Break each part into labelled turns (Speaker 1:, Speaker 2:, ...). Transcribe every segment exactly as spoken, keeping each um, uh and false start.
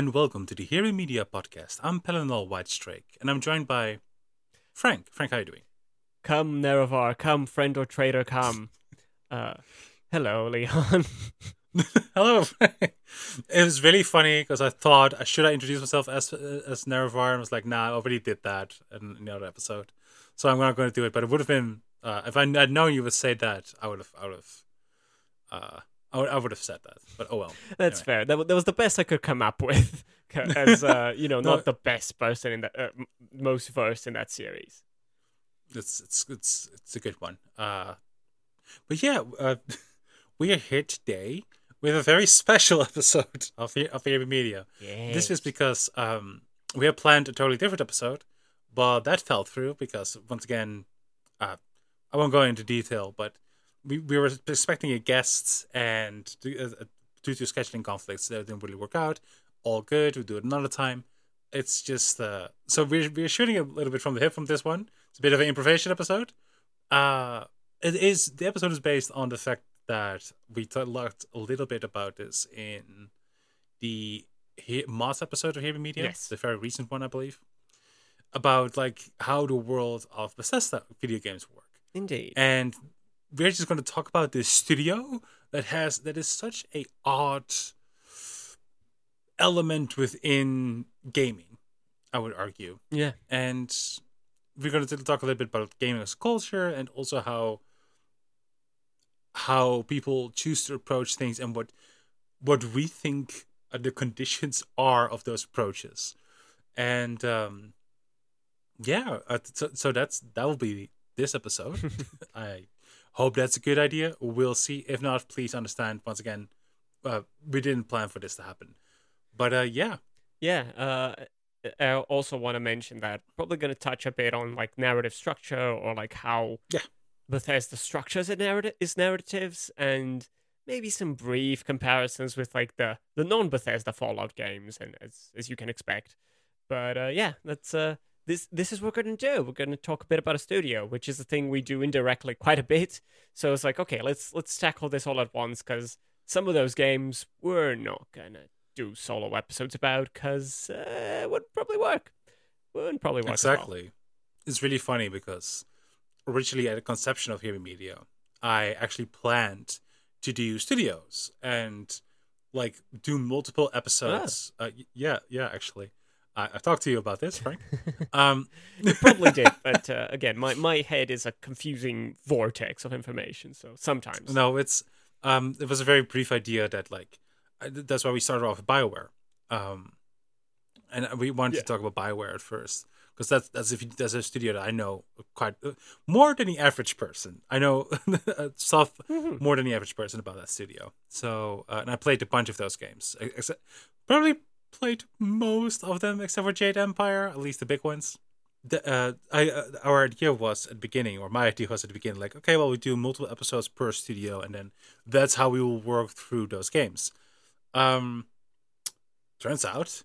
Speaker 1: and welcome to the Hearing Media Podcast. I'm Pelinal Whitestrake, and I'm joined by Frank. Frank, how are you doing?
Speaker 2: Come, Nerevar, come, friend or traitor, come. Uh, hello, Leon.
Speaker 1: Hello, Frank. It was really funny because I thought, uh, should I introduce myself as uh, as Nerevar? And I was like, nah, I already did that in, in the other episode, so I'm not going to do it. But it would have been uh, if I had known you would say that, I would have, I would have, uh, I would, I would have said that. But oh well.
Speaker 2: That's
Speaker 1: Anyway.
Speaker 2: fair. That, wa- that was the best I could come up with. As, uh, you know,
Speaker 1: No.
Speaker 2: not the best person in that, uh, m- most versed in that series.
Speaker 1: It's it's it's it's a good one. Uh, but yeah, uh, we are here today with a very special episode of He- of Hearing Media.
Speaker 2: Yeah.
Speaker 1: This is because um, we had planned a totally different episode, but that fell through because once again, uh, I won't go into detail, but we, we were expecting a guest, and due, uh, due to scheduling conflicts, that didn't really work out. All good. We'll do it another time. It's just uh, so we're we're shooting a little bit from the hip from this one. It's a bit of an improvisation episode. Uh, it is the episode is based on the fact that we talked a little bit about this in the He- Moss episode of Hearing Media,
Speaker 2: Yes.
Speaker 1: the very recent one, I believe, about like how the world of Bethesda video games work.
Speaker 2: Indeed.
Speaker 1: And we're just going to talk about this studio that has that is such a odd element within gaming, I would argue.
Speaker 2: Yeah.
Speaker 1: And we're going to talk a little bit about gaming as a culture and also how how people choose to approach things and what what we think uh, the conditions are of those approaches. And um, yeah, uh, so, so that's that will be this episode. I hope that's a good idea. We'll see. If not, please understand once again, uh, we didn't plan for this to happen. But uh, yeah,
Speaker 2: Yeah. Uh, I also want to mention that probably going to touch a bit on like narrative structure or like how
Speaker 1: Yeah.
Speaker 2: Bethesda structures its narrative its narratives, and maybe some brief comparisons with like the the non-Bethesda Fallout games, and as as you can expect. But uh, yeah, that's uh this this is what we're gonna do. We're gonna talk a bit about a studio, which is a thing we do indirectly quite a bit. So it's like, okay, let's let's tackle this all at once, because some of those games we're not gonna do solo episodes about, because uh, it would probably work. Wouldn't probably work as well.
Speaker 1: exactly. It's really funny because originally at the conception of Hearing Media, I actually planned to do studios and like do multiple episodes. Uh, y- yeah, yeah, actually. I, I talked to you about this, Frank. um,
Speaker 2: You probably did, but uh, again, my, my head is a confusing vortex of information, so sometimes.
Speaker 1: No, it's um, it was a very brief idea that like I- that's why we started off with BioWare, um, and we wanted
Speaker 2: Yeah.
Speaker 1: to talk about BioWare at first because that's that's if you, that's a studio that I know quite uh, more than the average person. I know stuff
Speaker 2: Mhm.
Speaker 1: more than the average person about that studio. So uh, and I played a bunch of those games. I- Except, probably played most of them except for Jade Empire, at least the big ones. The, uh, I uh, our idea was at the beginning, or my idea was at the beginning, like okay, well we do multiple episodes per studio, and then that's how we will work through those games. Um, turns out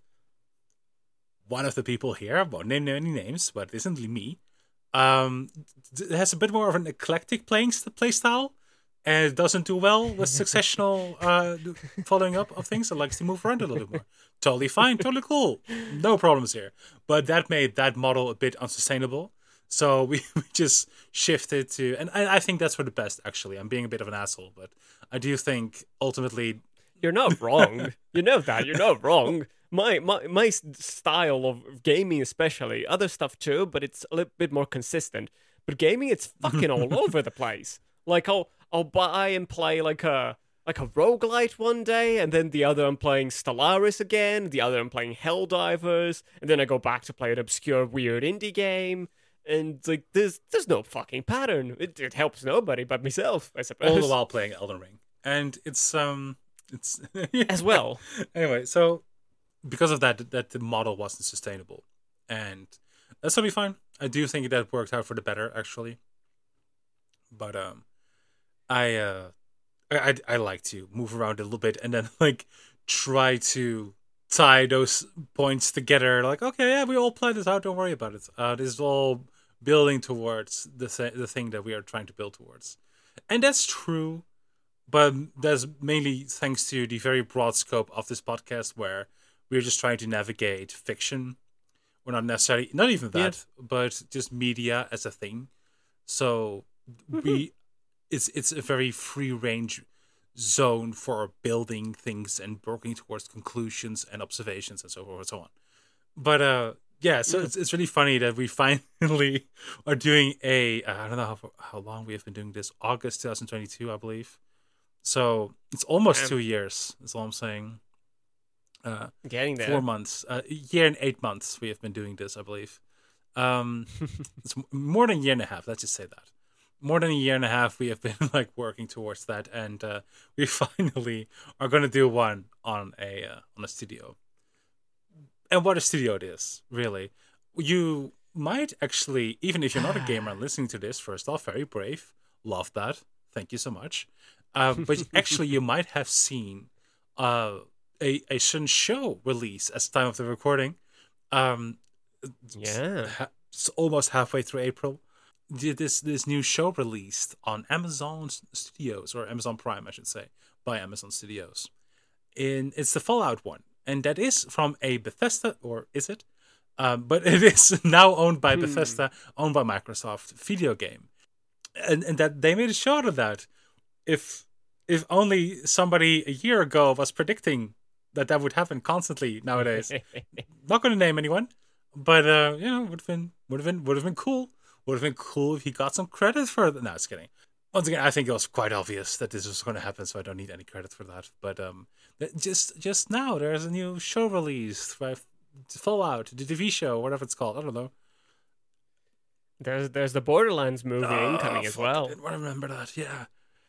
Speaker 1: one of the people here, won't name any names, but it isn't me. Um, th- has a bit more of an eclectic playing st- play style, and it doesn't do well with successional uh, following up of things. It likes to move around a little bit more. Totally fine, totally cool, no problems here. But that made that model a bit unsustainable. So we, we just shifted to, and I, I think that's for the best. Actually, I'm being a bit of an asshole, but I do think ultimately,
Speaker 2: You're not wrong. You know that. You're not wrong. My, my my s- style of gaming, especially other stuff too, but it's a little bit more consistent. But gaming, it's fucking all over the place. Like I'll I'll buy and play like a like a roguelite one day, and then the other I'm playing Stellaris again. The other I'm playing Helldivers, and then I go back to play an obscure weird indie game. And like there's there's no fucking pattern. It it helps nobody but myself, I suppose.
Speaker 1: all the while playing Elden Ring, and it's um, it's
Speaker 2: As well.
Speaker 1: Anyway, so because of that, that the model wasn't sustainable, and that's totally fine. I do think that worked out for the better, actually. But um, I uh, I I, I like to move around a little bit and then like try to tie those points together. Like, okay, yeah, we all planned this out. Don't worry about it. Uh, this is all building towards the th- the thing that we are trying to build towards, and that's true. But that's mainly thanks to the very broad scope of this podcast, where we're just trying to navigate fiction, or not necessarily, not even that, yeah. but just media as a thing. So mm-hmm. we, it's it's a very free range zone for building things and working towards conclusions and observations and so forth and so on. But uh, yeah, so mm-hmm. it's it's really funny that we finally are doing a uh, I don't know how how long we have been doing this. August twenty twenty-two, I believe. So it's almost Damn. two years. That's all I'm saying. Uh,
Speaker 2: Getting there.
Speaker 1: Four months, uh, a year and eight months. We have been doing this, I believe. Um, it's more than a year and a half. Let's just say that. More than a year and a half, we have been like working towards that, and uh, we finally are going to do one on a uh, on a studio. And what a studio it is, really. You might actually, even if you're not a gamer and listening to this, first off, very brave. Love that. Thank you so much. Uh, but actually, you might have seen uh, a a certain show release at the time of the recording. Um,
Speaker 2: yeah,
Speaker 1: ha- it's almost halfway through April. Did this this new show released on Amazon Studios, or Amazon Prime, I should say, by Amazon Studios. In it's the Fallout one, and that is from a Bethesda, or is it? Um, but it is now owned by hmm. Bethesda, owned by Microsoft, video game, and and that they made a show out of that. If if only somebody a year ago was predicting that that would happen constantly nowadays. Not going to name anyone, but uh, you know, would have been would have been would have been cool. Would have been cool if he got some credit for it. No, just kidding. Once again, I think it was quite obvious that this was going to happen, so I don't need any credit for that. But um, just just now, there's a new show released by Fallout, the T V show, whatever it's called. I don't know.
Speaker 2: There's there's the Borderlands movie
Speaker 1: oh,
Speaker 2: incoming as well.
Speaker 1: I didn't remember that. Yeah.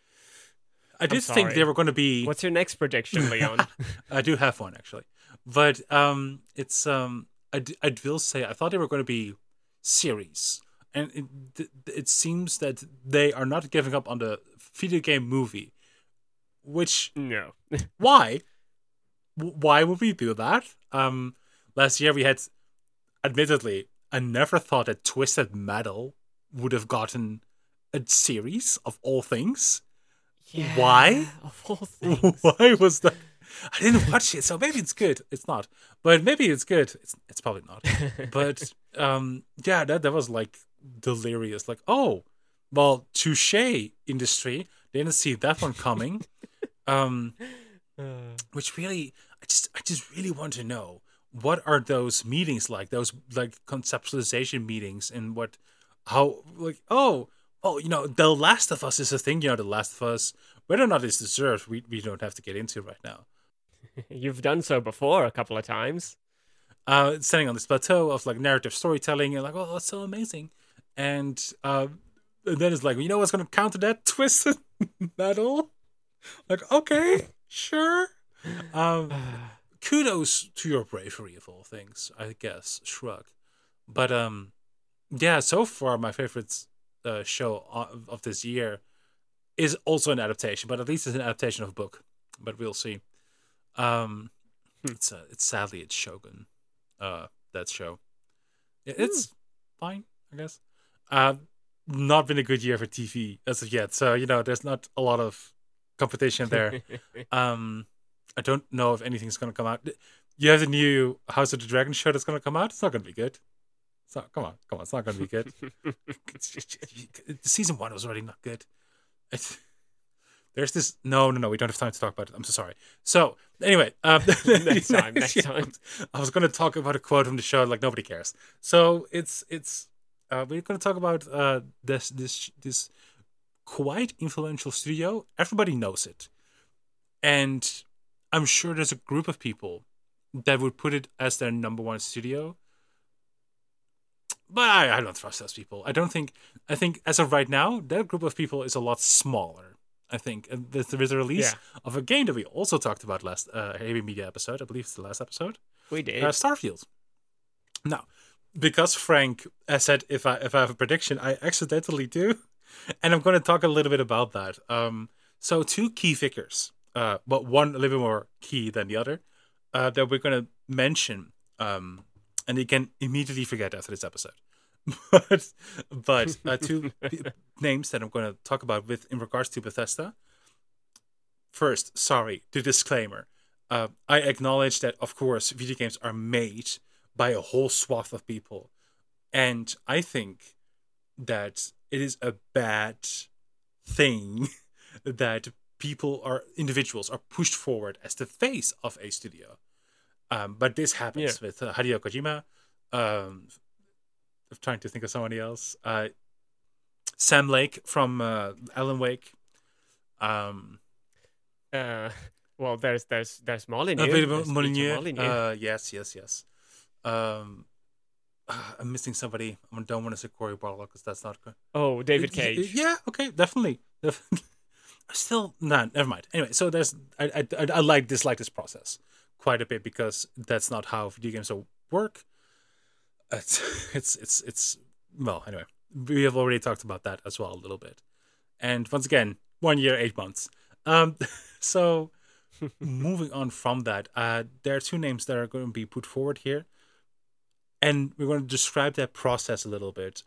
Speaker 1: I did think they were going to be.
Speaker 2: What's your next prediction, Leon?
Speaker 1: I do have one actually, but um, it's um, I, d- I will say I thought they were going to be series, and it it seems that they are not giving up on the video game movie. Which
Speaker 2: no,
Speaker 1: why? Why would we do that? Um, last year we had, admittedly, I never thought that Twisted Metal would have gotten a series of all things.
Speaker 2: Yeah,
Speaker 1: why?
Speaker 2: Of all things.
Speaker 1: Why was that? I didn't watch it, so maybe it's good. It's not, but maybe it's good. It's it's probably not. But um, yeah, that that was like delirious. Like, oh, well, touche, industry. Didn't see that one coming. um, which really, I just I just really want to know, what are those meetings like? Those like conceptualization meetings, and what, how like oh. Oh, you know, The Last of Us is a thing. You know, The Last of Us, whether or not it's deserved, we, we don't have to get into right now.
Speaker 2: You've done so before a couple of times.
Speaker 1: Uh, standing on this plateau of like narrative storytelling, and like, oh, that's so amazing. And, uh, and then it's like, you know what's going to counter that? Twisted Metal? Like, okay, sure. Um, kudos to your bravery of all things, I guess. Shrug. But um, yeah, so far my favorites. Uh, show of, of this year is also an adaptation, but at least it's an adaptation of a book. But we'll see. Um, it's uh, it's sadly it's Shogun. Uh, that show. It's mm. fine, I guess. Uh, not been a good year for T V as of yet, so you know there's not a lot of competition there. um, I don't know if anything's gonna come out. You have the new House of the Dragon show that's gonna come out. It's not gonna be good. So, come on, come on, it's not going to be good. Season one was already not good. It's, there's this... No, no, no, we don't have time to talk about it. I'm so sorry. So, anyway. Um,
Speaker 2: next time, next time.
Speaker 1: I was going to talk about a quote from the show, like nobody cares. So, it's... it's. Uh, we're going to talk about uh, this, this, this quite influential studio. Everybody knows it. And I'm sure there's a group of people that would put it as their number one studio. But I, I don't trust those people. I don't think... I think as of right now, that group of people is a lot smaller, I think. And there is a release yeah. of a game that we also talked about last uh, Heavy Media episode. I believe it's the last episode.
Speaker 2: We did.
Speaker 1: Uh, Starfield. Now, because Frank has said if I if I have a prediction, I accidentally do. And I'm going to talk a little bit about that. Um, so two key figures, uh, but one a little bit more key than the other, uh, that we're going to mention... Um, and you can immediately forget after this episode. but but uh, two p- names that I'm going to talk about with in regards to Bethesda. First, sorry, the disclaimer. Uh, I acknowledge that, of course, video games are made by a whole swath of people. And I think that it is a bad thing that people are individuals are pushed forward as the face of a studio. Um, but this happens
Speaker 2: Yeah.
Speaker 1: with uh, Hideo Kojima. Um, I'm trying to think of somebody else. Uh, Sam Lake from uh, Alan Wake. Um,
Speaker 2: Uh, well, there's there's there's Molyneux.
Speaker 1: a bit of
Speaker 2: There's Peter
Speaker 1: Molyneux.
Speaker 2: Molyneux.
Speaker 1: Uh, yes, yes, yes. Um, uh, I'm missing somebody. I don't want to say Corey Barlow because that's not good.
Speaker 2: oh, David
Speaker 1: Y- y-
Speaker 2: Cage.
Speaker 1: Yeah, okay, definitely. Definitely. Still, no, never mind. Anyway, so there's I, I I I like dislike this process quite a bit because that's not how video games work. It's it's it's it's well, anyway, we have already talked about that as well a little bit. And once again, one year, eight months. Um, so moving on from that, uh, there are two names that are going to be put forward here, and we're going to describe that process a little bit,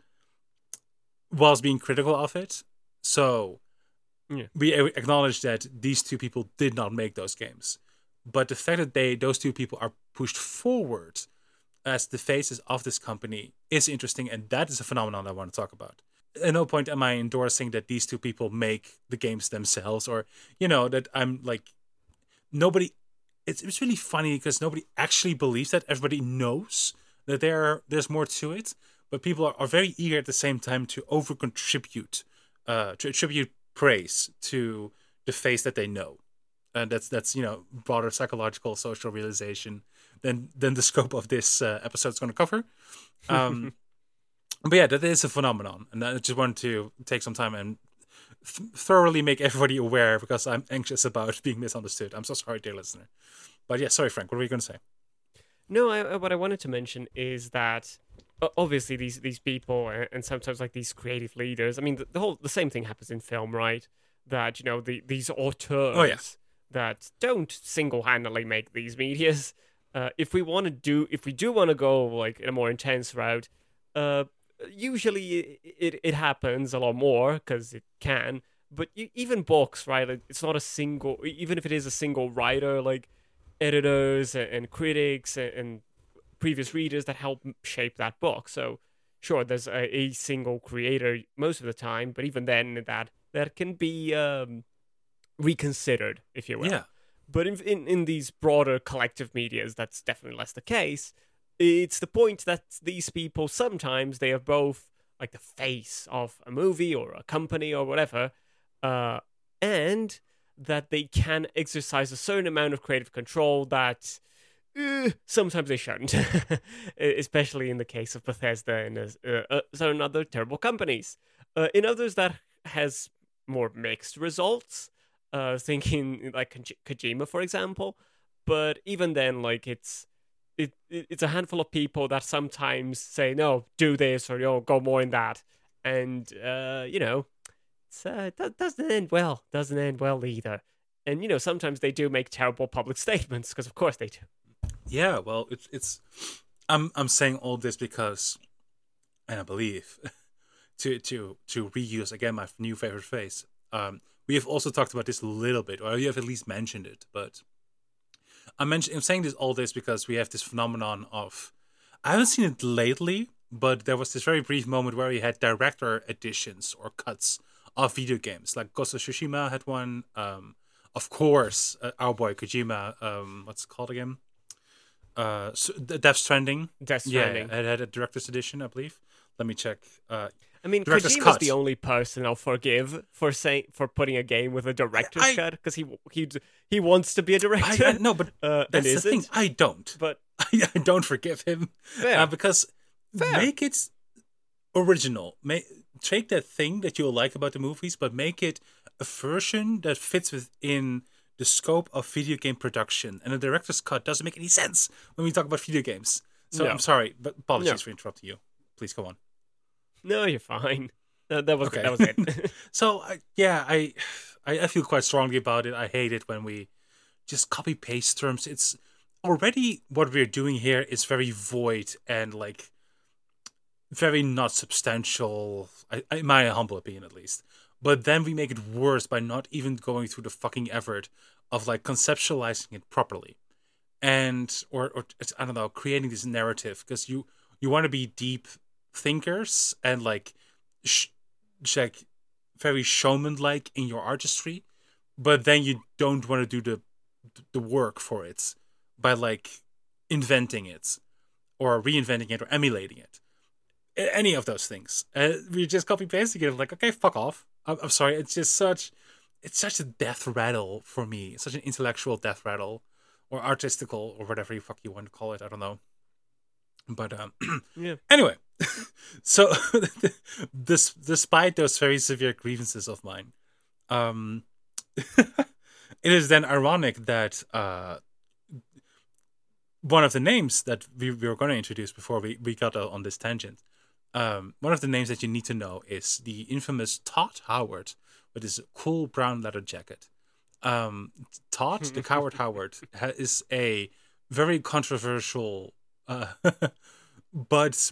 Speaker 1: whilst being critical of it. So
Speaker 2: Yeah.
Speaker 1: we a- acknowledge that these two people did not make those games, but the fact that they those two people are pushed forward as the faces of this company is interesting, and that is a phenomenon I want to talk about. At no point am I endorsing that these two people make the games themselves, or you know that I'm like nobody. It's it's really funny because nobody actually believes that. Everybody knows that there there's more to it, but people are, are very eager at the same time to over contribute, uh, to attribute praise to the face that they know, and that's that's you know broader psychological social realization than than the scope of this uh, episode is going to cover. Um, but yeah, that is a phenomenon, and I just wanted to take some time and th- thoroughly make everybody aware because I'm anxious about being misunderstood. I'm so sorry, dear listener. But yeah, sorry, Frank. What were you going to say?
Speaker 2: No, I, I- what I wanted to mention is that o- obviously these these people a- and sometimes like these creative leaders. I mean, the, the whole the same thing happens in film, right? That you know the these auteurs
Speaker 1: Oh, yeah.
Speaker 2: that don't single handedly make these medias. Uh, if we want to do, if we do want to go like in a more intense route, uh, usually it, it, it happens a lot more because it can. But you, even books, right? Like, it's not a single. Even if it is a single writer, like editors and, and critics and, and previous readers that help m- shape that book. So sure, there's a, a single creator most of the time, but even then, that that can be um, reconsidered, if you will.
Speaker 1: Yeah,
Speaker 2: But in, in in these broader collective medias, that's definitely less the case. It's the point that these people sometimes they are both like the face of a movie or a company or whatever, uh, and that they can exercise a certain amount of creative control that uh, sometimes they shouldn't, especially in the case of Bethesda and uh, uh, certain other terrible companies. Uh, in others, that has more mixed results. Uh, thinking like Koji- Kojima, for example, but even then, like it's it, it it's a handful of people that sometimes say no, do this or you know, go more in that, and uh, you know, it's, uh, that doesn't end well. Doesn't end well either. And you know, sometimes they do make terrible public statements because, of course, they do.
Speaker 1: yeah. Well, it's it's. I'm I'm saying all this because, and I believe, to to to reuse again my new favorite phrase. Um, we have also talked about this a little bit, or you have at least mentioned it. But I'm mentioning, I'm saying this all this because we have this phenomenon of. I haven't seen it lately, but there was this very brief moment where we had director editions or cuts of video games, like Ghost of Tsushima had one. Um, of course, uh, our boy Kojima. Um, what's it called again? Uh, so, Death Stranding.
Speaker 2: Death Stranding.
Speaker 1: Yeah, it had a director's edition, I believe. Let me check. Uh,
Speaker 2: I mean,
Speaker 1: Director's
Speaker 2: Kojima's
Speaker 1: cut.
Speaker 2: the only person I'll forgive for saying for putting a game with a director's
Speaker 1: I-
Speaker 2: cut because he he he wants to be a
Speaker 1: I,
Speaker 2: director.
Speaker 1: I no, but
Speaker 2: uh, and
Speaker 1: that's the
Speaker 2: isn't.
Speaker 1: thing. I don't.
Speaker 2: But
Speaker 1: I, I don't forgive him
Speaker 2: fair.
Speaker 1: uh, because
Speaker 2: Fair.
Speaker 1: make it original. Make take that thing that you like about the movies, but make it a version that fits within the scope of video game production. And a director's cut doesn't make any sense when we talk about video games. So
Speaker 2: No.
Speaker 1: I'm sorry, but apologies
Speaker 2: No.
Speaker 1: for interrupting you. Please go on.
Speaker 2: no, you're fine. That, that was
Speaker 1: Okay.
Speaker 2: that was it.
Speaker 1: So I yeah, I, I I feel quite strongly about it. I hate it when we just copy paste terms. It's already what we're doing here is very void and like very not substantial. I, in my humble opinion, at least. but then we make it worse by not even going through the fucking effort of like conceptualizing it properly, and or or I don't know, creating this narrative, because you you want to be deep thinkers and like sh- like very showman like in your artistry, but then you don't want to do the the work for it by like inventing it or reinventing it or emulating it. Any of those things. Uh, we just copy pasting it. Like, okay, fuck off. I'm, I'm sorry. It's just such, it's such a death rattle for me. It's such an intellectual death rattle, or artistical, or whatever you fuck you want to call it. I don't know. But um,
Speaker 2: yeah.
Speaker 1: Anyway, so this, despite those very severe grievances of mine, um, it is then ironic that uh, one of the names that we, we were going to introduce before we, we got on this tangent, um, one of the names that you need to know is the infamous Todd Howard with his cool brown leather jacket. Um, Todd, the Coward Howard, ha- is a very controversial, uh, but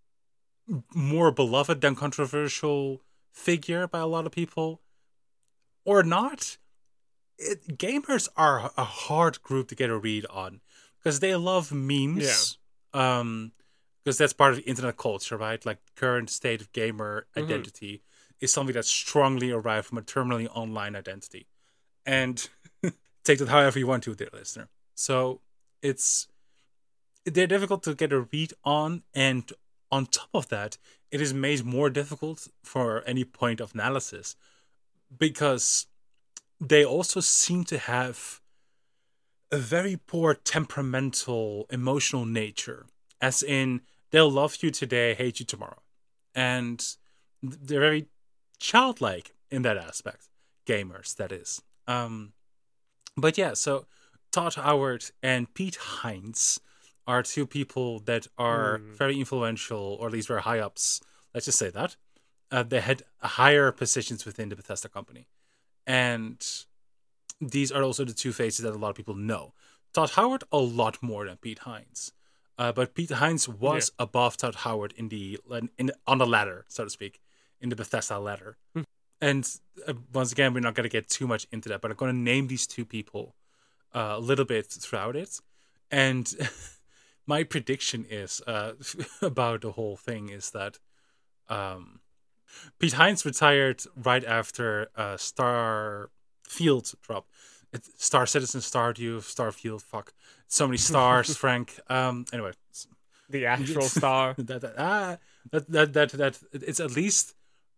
Speaker 1: more beloved than controversial figure by a lot of people. Or not. It, gamers are a hard group to get a read on, because they love memes. Yeah. Um, because that's part of the internet culture, right? Like, current state of gamer mm-hmm. identity is something that's strongly derived from a terminally online identity. And take that however you want to, dear listener. So it's they're difficult to get a read on, and on top of that, it is made more difficult for any point of analysis, because they also seem to have a very poor temperamental, emotional nature. As in, they'll love you today, hate you tomorrow. And they're very childlike in that aspect. Gamers, that is. Um, but yeah, so Todd Howard and Pete Hines are two people that are mm. very influential, or at least very high ups. Let's just say that. Uh, they had higher positions within the Bethesda company. And these are also the two faces that a lot of people know. Todd Howard, a lot more than Pete Hines. Uh, but Pete Hines was yeah. above Todd Howard in the, in the, on the ladder, so to speak, in the Bethesda ladder. Hmm. And uh, once again, we're not going to get too much into that, but I'm going to name these two people uh, a little bit throughout it. And my prediction is uh, about the whole thing is that um, Pete Hines retired right after uh, Starfield dropped. Star Citizen, Stardew, Starfield, fuck. So many stars, Frank. Um, anyway.
Speaker 2: The actual star.
Speaker 1: that, that, ah, that, that, that, that, it's at least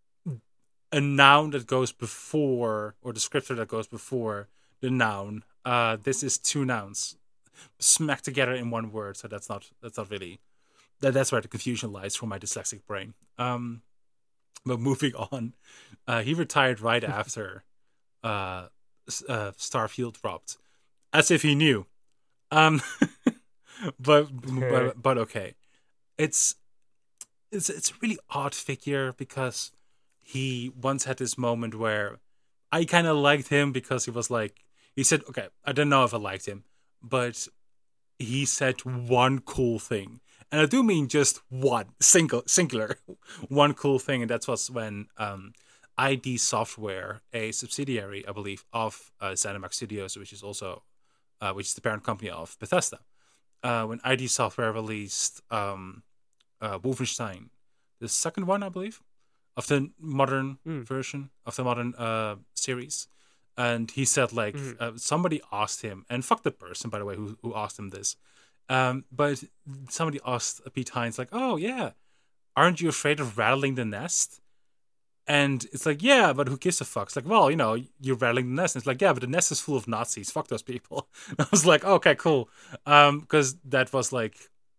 Speaker 1: a noun that goes before, or descriptor that goes before the noun. Uh, this is two nouns smacked together in one word, so that's not, that's not really, that, that's where the confusion lies for my dyslexic brain. Um, but moving on, uh, he retired right after uh, uh, Starfield dropped, as if he knew. Um, but, but but okay, it's it's it's a really odd figure, because he once had this moment where I kind of liked him, because he was like, he said, okay, I don't know if I liked him, but he said one cool thing. And I do mean just one, single, singular, one cool thing. And that was when um, I D Software, a subsidiary, I believe, of uh, ZeniMax Studios, which is also, uh, which is the parent company of Bethesda, uh, when I D Software released um, uh, Wolfenstein, the second one, I believe, of the modern mm. version, of the modern uh, series. And he said, like, mm-hmm. uh, somebody asked him, and fuck the person, by the way, who, who asked him this. Um, but somebody asked Pete Hines, like, oh, yeah, aren't you afraid of rattling the nest? And it's like, yeah, but who gives a fuck? It's like, well, you know, you're rattling the nest. And it's like, yeah, but the nest is full of Nazis. Fuck those people. And I was like, okay, cool. Um, because that was, like,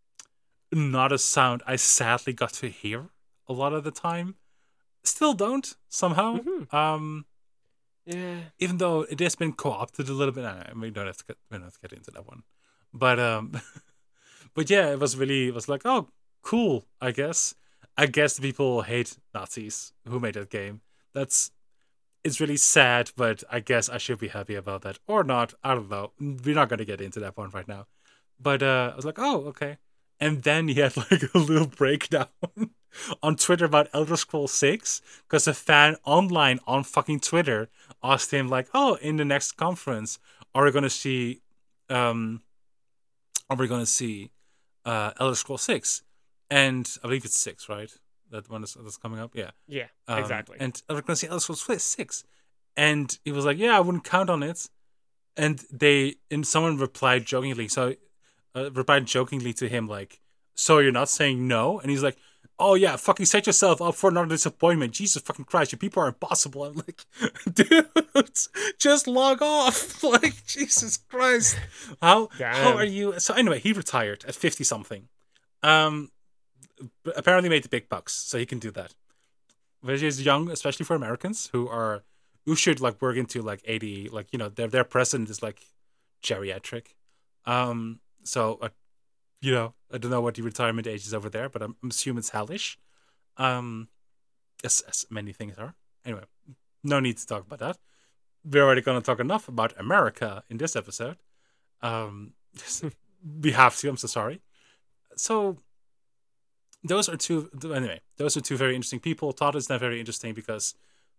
Speaker 1: not a sound I sadly got to hear a lot of the time. Still don't, somehow. Mm-hmm. Um,
Speaker 2: yeah.
Speaker 1: Even though it has been co-opted a little bit. I mean, we don't have to get, we don't have to get into that one. But um, but yeah, it was really, it was like, oh, cool, I guess. I guess the people hate Nazis who made that game. That's, it's really sad, but I guess I should be happy about that. Or not, I don't know. We're not going to get into that one right now. But uh, I was like, oh, okay. And then he had like a little breakdown on Twitter about Elder Scrolls six because a fan online on fucking Twitter asked him like, "Oh, in the next conference, are we gonna see, um, are we gonna see, uh, Elder Scrolls six?" And I believe it's six, right? That one is that's coming up, yeah.
Speaker 2: Yeah,
Speaker 1: Um,
Speaker 2: exactly.
Speaker 1: And are we gonna see Elder Scrolls six? And he was like, "Yeah, I wouldn't count on it." And they and someone replied jokingly, so uh, replied jokingly to him like, "So you're not saying no?" And he's like, "Oh yeah, fucking set yourself up for another disappointment. Jesus fucking Christ, you people are impossible." I'm like, dude, just log off. Like, Jesus Christ, how
Speaker 2: Damn.
Speaker 1: how are you? So anyway, he retired at fifty something. Um, apparently made the big bucks, so he can do that. Which is young, especially for Americans who are who should like work into like eighty, like you know their their president is like geriatric. Um, so uh, you know I don't know what the retirement age is over there, but I'm, I'm assuming it's hellish. Um, as, as many things are. Anyway, no need to talk about that. We're already going to talk enough about America in this episode. Um, we have to. I'm so sorry. So those are two. Anyway, those are two very interesting people. Todd is not very interesting because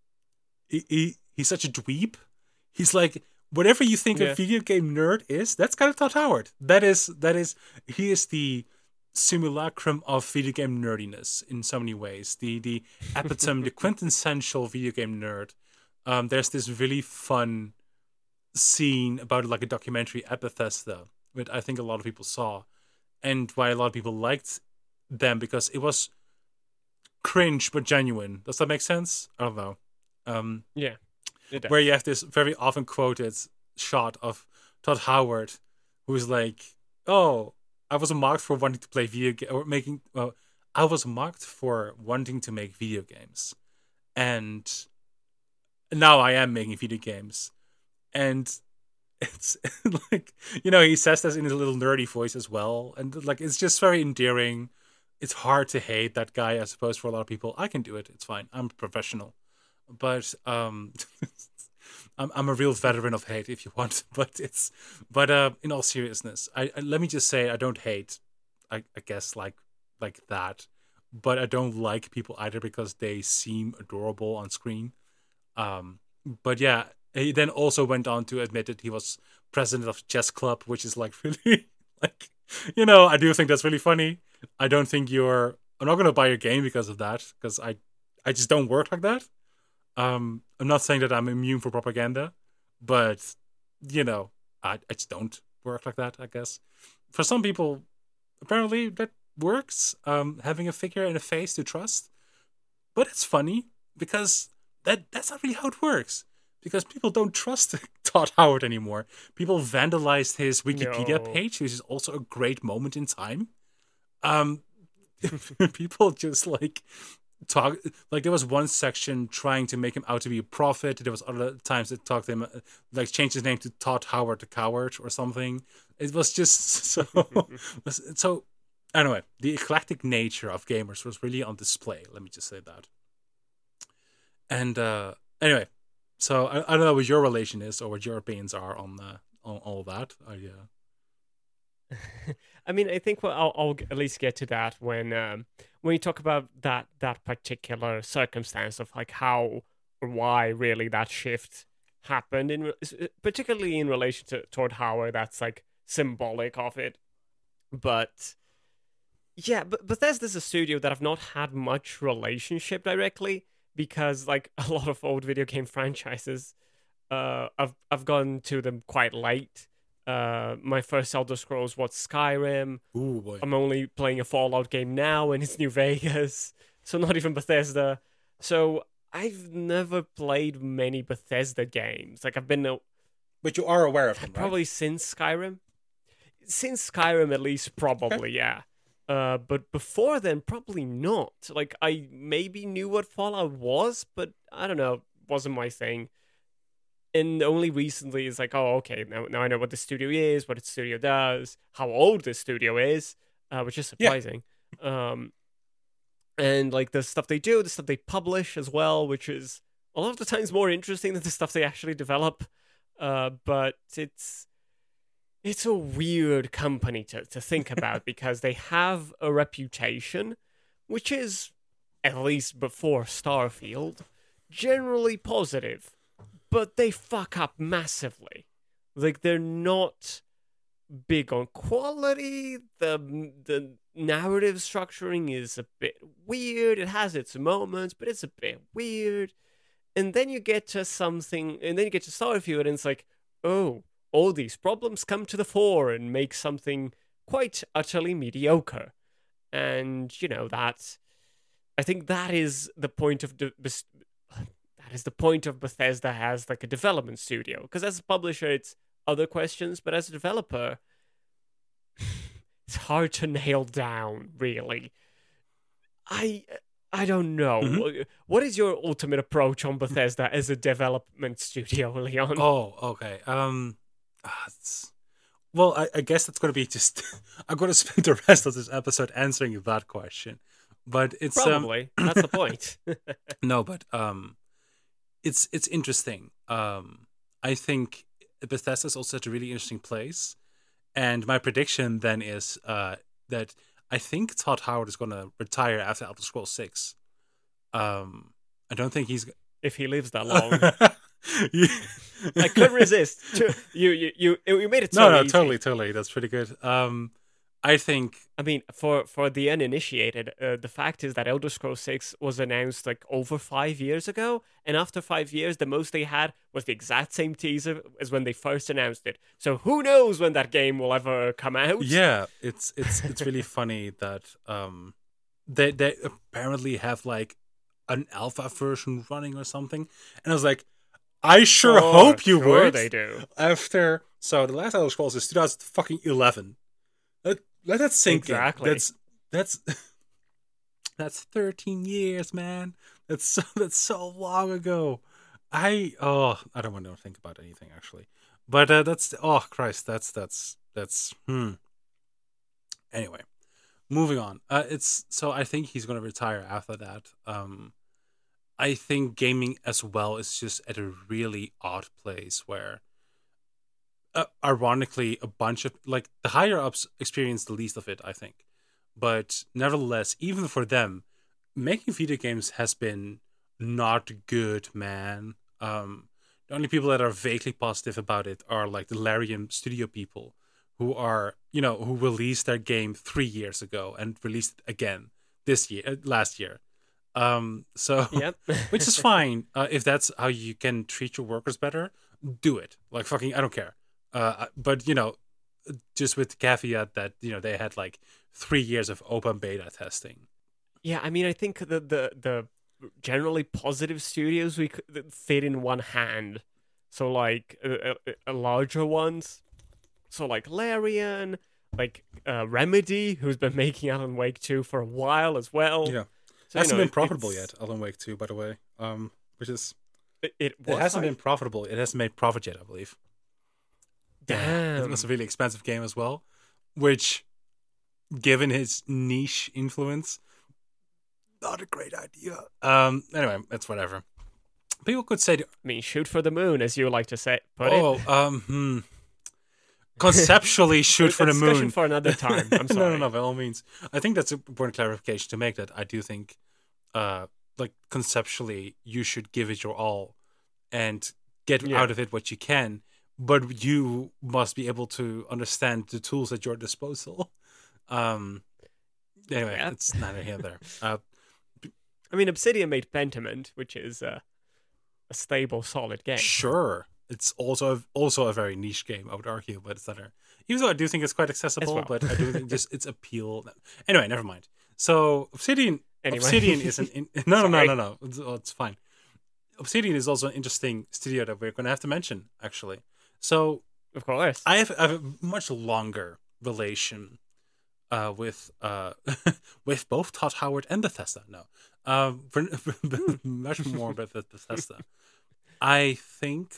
Speaker 1: he, he he's such a dweeb. He's like whatever you think
Speaker 2: Yeah.
Speaker 1: a video game nerd is. That's kind of Todd Howard. That is that is he is the simulacrum of video game nerdiness in so many ways. The the epitome, the quintessential video game nerd. Um, there's this really fun scene about like a documentary at Bethesda, which I think a lot of people saw, and why a lot of people liked them because it was cringe but genuine. Does that make sense? I don't know. Um,
Speaker 2: Yeah. It does.
Speaker 1: where you have this very often quoted shot of Todd Howard, who's like, "Oh, I was marked for wanting to play video game or making. Well, I was marked for wanting to make video games, and now I am making video games." And it's like, you know, he says this in his little nerdy voice as well, and like it's just very endearing. It's hard to hate that guy, I suppose, for a lot of people. I can do it. It's fine. I'm a professional. But um, I'm I'm a real veteran of hate if you want. But it's but uh, in all seriousness, I, I let me just say I don't hate. I, I guess like like that, but I don't like people either because they seem adorable on screen. Um, but yeah, he then also went on to admit that he was president of Chess Club, which is like really like you know I do think that's really funny. I don't think you're. I'm not gonna buy your game because of that because I I just don't work like that. Um, I'm not saying that I'm immune for propaganda, but you know, I, I just don't work like that. I guess for some people, apparently that works. Um, having a figure and a face to trust, but it's funny because that that's not really how it works. Because people don't trust Todd Howard anymore. People vandalized his Wikipedia
Speaker 2: No.
Speaker 1: page, which is also a great moment in time. Um, people just like talk like there was one section trying to make him out to be a prophet. There was other times that talked him like changed his name to Todd Howard the Coward or something. It was just so so anyway, the eclectic nature of gamers was really on display, let me just say that. And uh anyway, so I, I don't know what your relation is or what your opinions are on uh, on all that. I, uh...
Speaker 2: I mean, I think well, I'll, I'll at least get to that when um, when you talk about that that particular circumstance of like how or why really that shift happened, in re- particularly in relation to Todd Howard. That's like symbolic of it, but yeah, but Bethesda's a studio that I've not had much relationship directly because like a lot of old video game franchises, uh, I've I've gone to them quite late. Uh, my first Elder Scrolls was Skyrim.
Speaker 1: Ooh boy.
Speaker 2: I'm only playing a Fallout game now, and it's New Vegas, so not even Bethesda. So I've never played many Bethesda games. Like I've been uh,
Speaker 1: But you are aware of him,
Speaker 2: probably
Speaker 1: right?
Speaker 2: since Skyrim. Since Skyrim, at least, probably, yeah. Uh, but before then, probably not. Like I maybe knew what Fallout was, but I don't know, wasn't my thing. And only recently it's like, oh, okay, now, now I know what the studio is, what the studio does, how old the studio is, uh, which is surprising. Yeah. Um, and like the stuff they do, the stuff they publish as well, which is a lot of the times more interesting than the stuff they actually develop. Uh, but it's it's a weird company to, to think about because they have a reputation, which is at least before Starfield, generally positive, but they fuck up massively. Like, they're not big on quality. The the narrative structuring is a bit weird. It has its moments, but it's a bit weird. And then you get to something, and then you get to Starfield, and it's like, oh, all these problems come to the fore and make something quite utterly mediocre. And, you know, that's, I think that is the point of the, that is the point of Bethesda as like a development studio. Because as a publisher, it's other questions, but as a developer, it's hard to nail down, really. I I don't know. Mm-hmm. What is your ultimate approach on Bethesda as a development studio, Leon?
Speaker 1: Oh, okay. Um, well, I, I guess that's going to be just... I'm going to spend the rest of this episode answering that question. But it's...
Speaker 2: Probably. Um, that's the point.
Speaker 1: No, but um, it's it's interesting. Um, I think Bethesda is also at a really interesting place. And my prediction then is uh, that I think Todd Howard is going to retire after Elder Scrolls six. Um, I don't think he's...
Speaker 2: If he lives that long. yeah. I couldn't resist. You you you you made it so
Speaker 1: No, no,
Speaker 2: easy.
Speaker 1: totally, totally. That's pretty good. Um, I think...
Speaker 2: I mean, for, for the uninitiated, uh, the fact is that Elder Scrolls six was announced like over five years ago, and after five years, the most they had was the exact same teaser as when they first announced it. So who knows when that game will ever come out?
Speaker 1: Yeah, it's it's it's really funny that um, they they apparently have like an alpha version running or something, and I was like, I sure
Speaker 2: oh,
Speaker 1: hope you
Speaker 2: sure
Speaker 1: would.
Speaker 2: They do.
Speaker 1: After so the last Elder Scrolls is two thousand fucking eleven. Let, let that sink
Speaker 2: exactly.
Speaker 1: in. That's that's that's thirteen years, man. That's so, that's so long ago. I oh I don't want to think about anything actually, but uh, that's oh Christ, that's that's that's hmm. Anyway, moving on. Uh, it's so I think he's going to retire after that. Um, I think gaming as well is just at a really odd place where. Uh, ironically, a bunch of like the higher ups experience the least of it, I think. But nevertheless, even for them, making video games has been not good, man. Um, the only people that are vaguely positive about it are like the Larian Studio people, who are you know who released their game three years ago and released it again this year, uh, last year. Um, so
Speaker 2: yep.
Speaker 1: which is fine uh, if that's how you can treat your workers better. Do it, like fucking, I don't care. Uh, but, you know, just with the caveat that, you know, they had like three years of open beta testing.
Speaker 2: Yeah, I mean, I think the the, the generally positive studios we could fit in one hand. So, like, uh, uh, larger ones. So, like, Larian, like uh, Remedy, who's been making Alan Wake two for a while as well.
Speaker 1: Yeah.
Speaker 2: So,
Speaker 1: it hasn't
Speaker 2: you know,
Speaker 1: been profitable
Speaker 2: it's...
Speaker 1: yet, Alan Wake two, by the way. Um, which is...
Speaker 2: It, it,
Speaker 1: it hasn't like... been profitable. It hasn't made profit yet, I believe.
Speaker 2: Damn.
Speaker 1: It was a really expensive game as well, which, given his niche influence, not a great idea. Um. Anyway, that's whatever. People could say... To...
Speaker 2: I mean, shoot for the moon, as you like to say. Put
Speaker 1: oh,
Speaker 2: it.
Speaker 1: um, hmm. Conceptually shoot for the moon.
Speaker 2: Discussion for another time. I'm sorry.
Speaker 1: no, no, no, by all means. I think that's an important clarification to make, that I do think, uh, like, conceptually, you should give it your all and get yeah. out of it what you can. But you must be able to understand the tools at your disposal. Um, anyway, yeah. It's neither here nor there. Uh,
Speaker 2: I mean, Obsidian made Pentiment, which is uh, a stable, solid game.
Speaker 1: Sure. It's also also a very niche game, I would argue, but it's not there. Even though I do think it's quite accessible, well. But I do think just its appeal. Anyway, never mind. So Obsidian, anyway. Obsidian is an in, no, no, no, no, no. It's, oh, it's fine. Obsidian is also an interesting studio that we're going to have to mention, actually. So,
Speaker 2: of course,
Speaker 1: I have, I have a much longer relation uh, with uh, with both Todd Howard and Bethesda. No, uh, for, for, much more with Bethesda. I think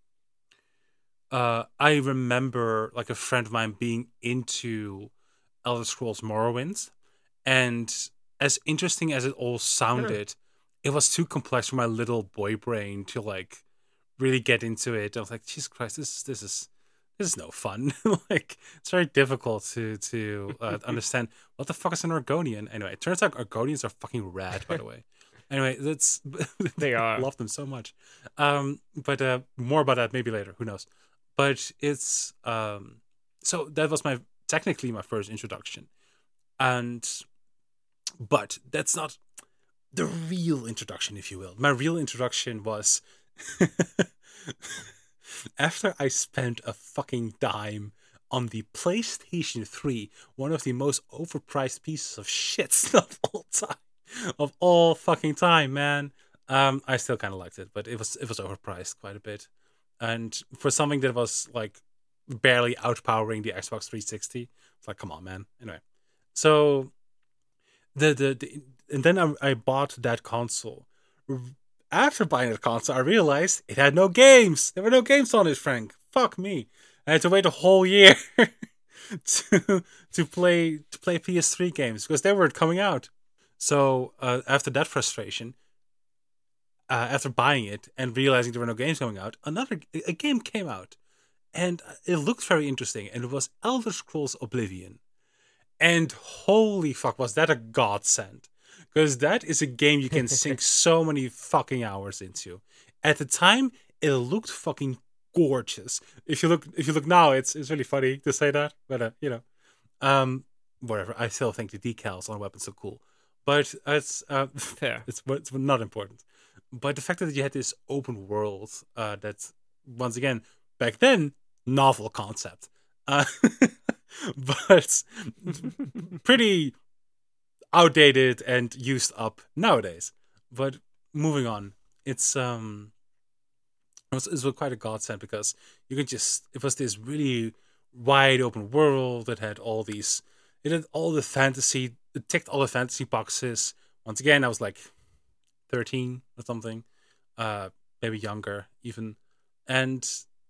Speaker 1: uh, I remember like a friend of mine being into Elder Scrolls Morrowind, and as interesting as it all sounded, yeah. it was too complex for my little boy brain to like. Really get into it. I was like, Jesus Christ, this is this is this is no fun. Like, it's very difficult to to uh, understand what the fuck is an Argonian. Anyway, it turns out Argonians are fucking rad, by the way. Anyway, that's
Speaker 2: They
Speaker 1: I
Speaker 2: are.
Speaker 1: love them so much. Um, but uh, more about that maybe later. Who knows? But it's um, so that was my technically my first introduction, and but that's not the real introduction, if you will. My real introduction was after I spent a fucking dime on the PlayStation three, one of the most overpriced pieces of shit of all time. Of all fucking time, man. Um, I still kind of liked it, but it was it was overpriced quite a bit, and for something that was like barely outpowering the Xbox three sixty, it's like, come on, man. Anyway, so the the, the and then I, I bought that console. After buying that console, I realized it had no games. There were no games on it, Frank. Fuck me. I had to wait a whole year to to play to play P S three games because they weren't coming out. So uh, after that frustration, uh, after buying it and realizing there were no games coming out, another a game came out, and it looked very interesting. And it was Elder Scrolls Oblivion. And holy fuck, was that a godsend? Because that is a game you can sink so many fucking hours into. At the time, it looked fucking gorgeous. If you look, if you look now, it's it's really funny to say that, but uh, you know, um, whatever. I still think the decals on weapons are cool, but it's uh,
Speaker 2: Fair.
Speaker 1: it's it's not important. But the fact that you had this open world, uh, that once again back then novel concept, uh, but pretty outdated and used up nowadays. But moving on, it's um, it was, it was quite a godsend because you could just it was this really wide open world that had all these, it had all the fantasy, it ticked all the fantasy boxes. Once again, I was like thirteen or something, uh, maybe younger even, and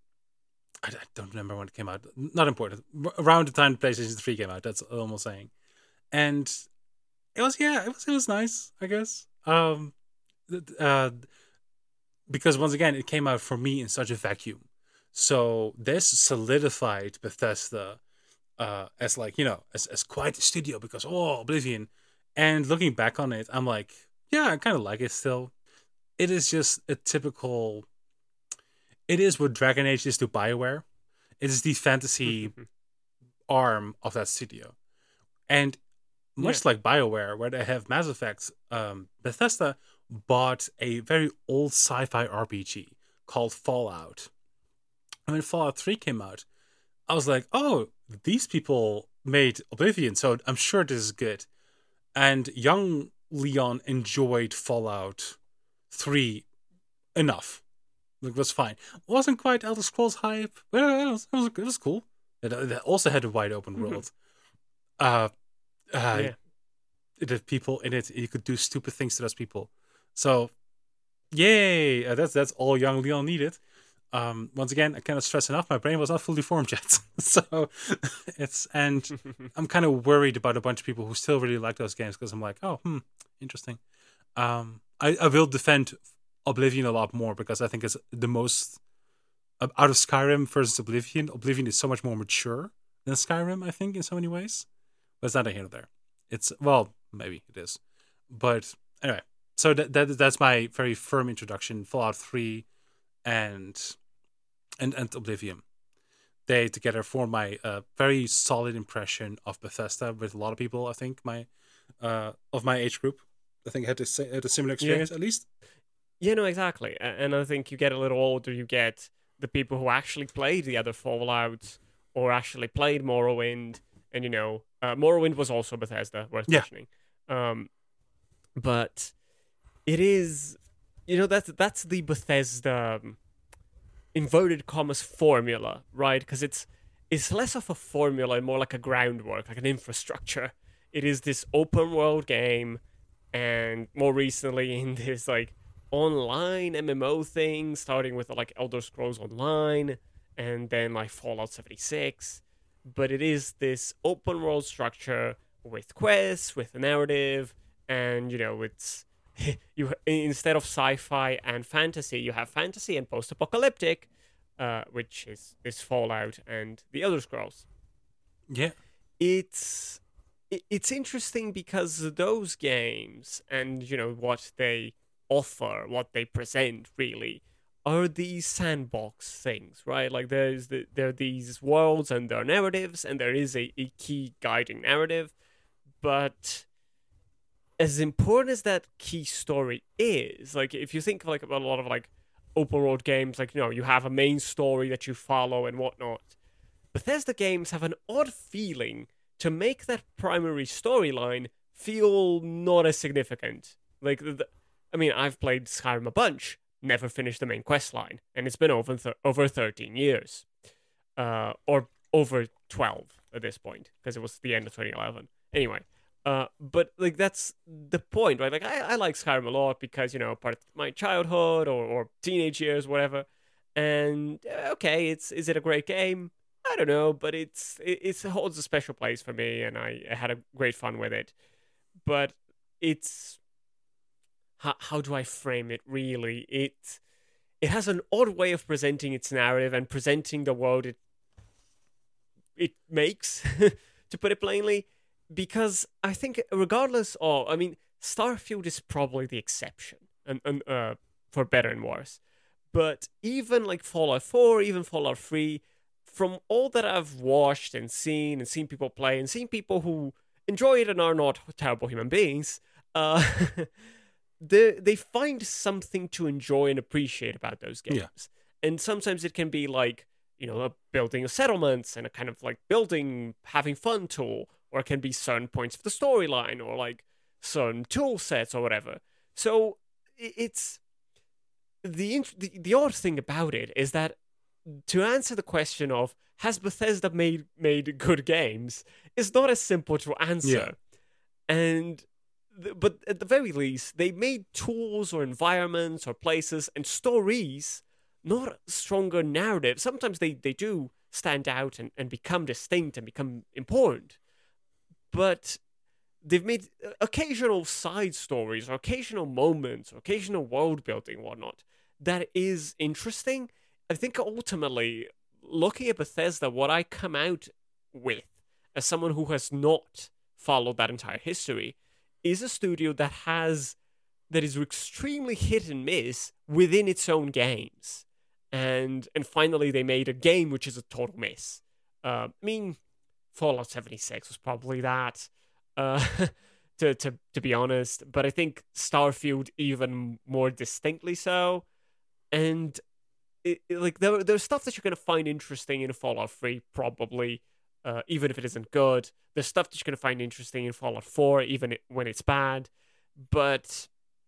Speaker 1: I, I don't remember when it came out. Not important. Around the time PlayStation three came out. That's all I'm saying, and it was yeah, it was it was nice, I guess. Um, uh, because once again, it came out for me in such a vacuum. So this solidified Bethesda uh, as like you know as as quite a studio because oh Oblivion, and looking back on it, I'm like yeah, I kind of like it still. It is just a typical. It is what Dragon Age is to BioWare. It is the fantasy arm of that studio, and much
Speaker 2: Yeah.
Speaker 1: like BioWare, where they have Mass Effect, um, Bethesda bought a very old sci-fi R P G called Fallout. And when Fallout three came out, I was like, oh, these people made Oblivion, so I'm sure this is good. And young Leon enjoyed Fallout three enough. It was fine. It wasn't quite Elder Scrolls hype, but it was, it was, it was cool. It, it also had a wide open world. uh, uh,
Speaker 2: Yeah.
Speaker 1: It had people in it. You could do stupid things to those people. So, yay! Uh, that's that's all young Leon needed. Um, once again, I cannot stress enough. My brain was not fully formed yet, so it's and I'm kind of worried about a bunch of people who still really like those games because I'm like, oh, hmm, interesting. Um, I I will defend Oblivion a lot more because I think it's the most uh, out of Skyrim versus Oblivion. Oblivion is so much more mature than Skyrim, I think, in so many ways. But it's not a here or there. It's well, maybe it is, but anyway. So that, that that's my very firm introduction. Fallout three, and and and Oblivion. They together form my uh, very solid impression of Bethesda with a lot of people. I think my uh, of my age group. I think had a, had a similar experience at least.
Speaker 2: Yeah, no, exactly. A- And I think you get a little older, you get the people who actually played the other Fallouts or actually played Morrowind. And, you know, uh, Morrowind was also Bethesda, worth
Speaker 1: Yeah.
Speaker 2: mentioning. Um, but it is, you know, that's, that's the Bethesda um, inverted commas formula, right? Because it's, it's less of a formula and more like a groundwork, like an infrastructure. It is this open world game, and more recently in this, like, online M M O thing, starting with like Elder Scrolls Online, and then like Fallout seventy-six. But it is this open world structure with quests, with a narrative, and you know, it's you instead of sci-fi and fantasy, you have fantasy and post-apocalyptic. uh, which is is Fallout and the Elder Scrolls.
Speaker 1: Yeah.
Speaker 2: It's it- it's interesting because those games and you know what they offer, what they present, really are these sandbox things, right? Like there's the, there are these worlds and their narratives, and there is a, a key guiding narrative. But as important as that key story is, like if you think like about a lot of like open world games, like you know you have a main story that you follow and whatnot. Bethesda games have an odd feeling to make that primary storyline feel not as significant. Like, the, I mean, I've played Skyrim a bunch, never finished the main quest line, and it's been over th- over thirteen years, uh, or over twelve at this point because it was the end of twenty eleven. Anyway, uh, but like that's the point, right? Like, I, I like Skyrim a lot because you know part of my childhood or, or teenage years, whatever. And uh, okay, it's is it a great game? I don't know, but it's it, it holds a special place for me, and I, I had a great fun with it. But it's how how do I frame it? Really, it it has an odd way of presenting its narrative and presenting the world it it makes, to put it plainly. Because I think, regardless of, I mean, Starfield is probably the exception, and, and uh, for better and worse. But even like Fallout four, even Fallout three, from all that I've watched and seen and seen people play and seen people who enjoy it and are not terrible human beings, uh, they they find something to enjoy and appreciate about those games.
Speaker 1: Yeah.
Speaker 2: And sometimes it can be like, you know, a building of settlements and a kind of like building, having fun tool, or it can be certain points of the storyline or like certain tool sets or whatever. So it's the, the the odd thing about it is that to answer the question of has Bethesda made made good games is not as simple to answer. Yeah. And th- but at the very least, they made tools or environments or places and stories, not stronger narrative. Sometimes they, they do stand out and, and become distinct and become important. But they've made occasional side stories or occasional moments or occasional world building and whatnot that is interesting. I think ultimately, looking at Bethesda, what I come out with as someone who has not followed that entire history is a studio that has that is extremely hit and miss within its own games. And and finally, they made a game which is a total miss. Uh, I mean, Fallout seventy-six was probably that, uh, to to to be honest. But I think Starfield even more distinctly so. And it, it, like there, there's stuff that you're gonna find interesting in Fallout three, probably, uh, even if it isn't good. There's stuff that you're gonna find interesting in Fallout four, even when it's bad. But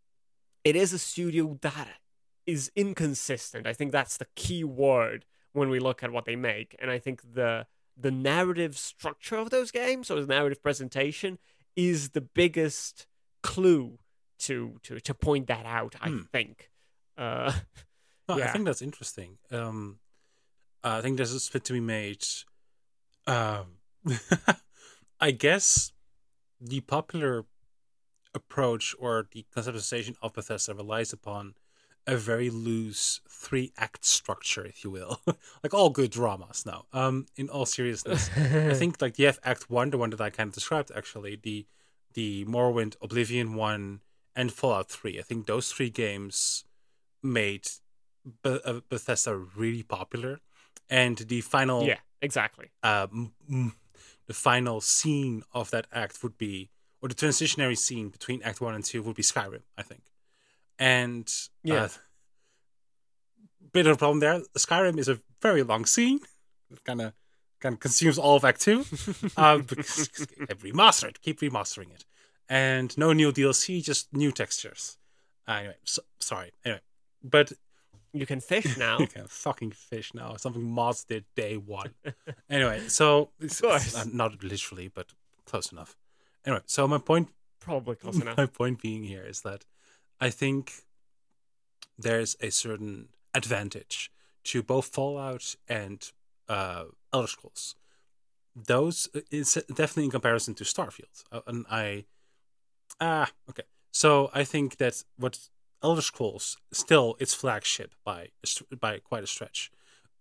Speaker 2: it is a studio that is inconsistent. I think that's the key word when we look at what they make. And I think the the narrative structure of those games, or the narrative presentation, is the biggest clue to to to point that out. I
Speaker 1: Hmm.
Speaker 2: think. Uh,
Speaker 1: No,
Speaker 2: yeah.
Speaker 1: I think that's interesting. Um, I think there's a split to be made. Um, I guess the popular approach or the conceptualization of Bethesda relies upon a very loose three-act structure, if you will, like all good dramas. Now, um, in all seriousness, I think like you have Act One, the one that I kind of described, actually, the the Morrowind, Oblivion one, and Fallout three. I think those three games made Be- uh, Bethesda really popular, and the final
Speaker 2: Yeah, exactly.
Speaker 1: uh, m- m- the final scene of that act would be, or the transitionary scene between Act One and Two would be Skyrim, I think. And
Speaker 2: Yeah.
Speaker 1: uh, bit of a problem there. Skyrim is a very long scene. It kind of kind of consumes all of Act Two. uh, because remaster it, keep remastering it, and no new D L C, just new textures. Uh, anyway, so, sorry. Anyway, but
Speaker 2: You can fish now.
Speaker 1: you can fucking fish now. Something mods did day one. Anyway, so it's,
Speaker 2: course.
Speaker 1: it's, uh, not literally, but close enough. Anyway, so my point,
Speaker 2: Probably close enough.
Speaker 1: my point being here is that I think there's a certain advantage to both Fallout and uh, Elder Scrolls. Those is definitely in comparison to Starfield, uh, and I ah okay. So I think that what Elder Scrolls still its flagship by by quite a stretch.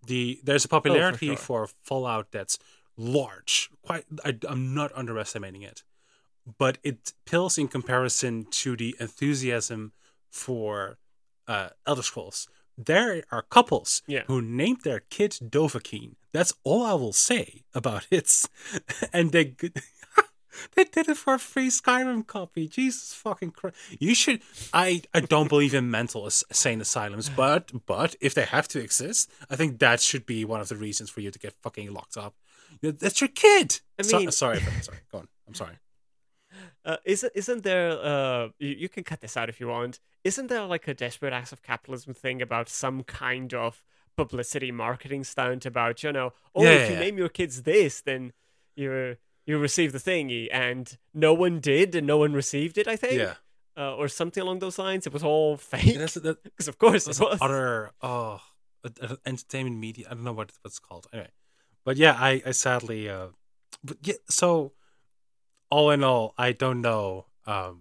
Speaker 1: The there's a popularity
Speaker 2: sure.
Speaker 1: for Fallout that's large. Quite, I, I'm not underestimating it, but it pales in comparison to the enthusiasm for uh, Elder Scrolls. There are couples
Speaker 2: Yeah.
Speaker 1: who named their kid Dovahkiin. That's all I will say about it. And they they did it for a free Skyrim copy. Jesus fucking Christ! You should. I I don't believe in mental as- sane asylums, but but if they have to exist, I think that should be one of the reasons for you to get fucking locked up. That's your kid.
Speaker 2: I
Speaker 1: So-
Speaker 2: mean-
Speaker 1: sorry, sorry. Go on. I'm sorry.
Speaker 2: Uh, isn't isn't there? Uh, you, you can cut this out if you want. Isn't there like a desperate acts of capitalism thing about some kind of publicity marketing stunt about, you know, oh,
Speaker 1: Yeah,
Speaker 2: if
Speaker 1: yeah,
Speaker 2: you
Speaker 1: yeah.
Speaker 2: name your kids this, then you you receive the thingy, and no one did, and no one received it. I think,
Speaker 1: Yeah.
Speaker 2: uh, or something along those lines. It was all fake.
Speaker 1: That's that,
Speaker 2: Because of course
Speaker 1: that's
Speaker 2: it was.
Speaker 1: other oh uh, uh, entertainment media. I don't know what what's called anyway. But yeah, I I sadly uh, but yeah. So all in all, I don't know. Um,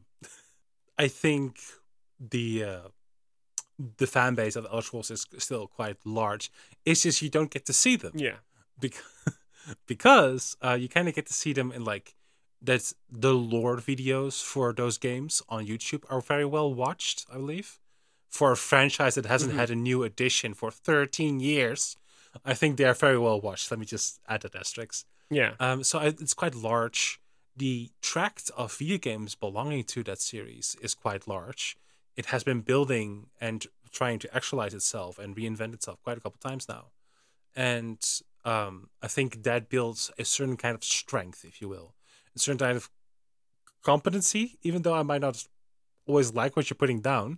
Speaker 1: I think the uh, the fan base of Elder Scrolls is still quite large. It's just you don't get to see them
Speaker 2: Yeah.
Speaker 1: because because uh, you kind of get to see them in like that's the lore videos for those games on YouTube are very well watched, I believe. For a franchise that hasn't
Speaker 2: Mhm.
Speaker 1: had a new edition for thirteen years, I think they are very well watched. Let me just add that asterisk.
Speaker 2: Yeah.
Speaker 1: Um, so I, it's quite large. The tract of video games belonging to that series is quite large. It has been building and trying to actualize itself and reinvent itself quite a couple times now. And um, I think that builds a certain kind of strength, if you will, a certain kind of competency, even though I might not always like what you're putting down.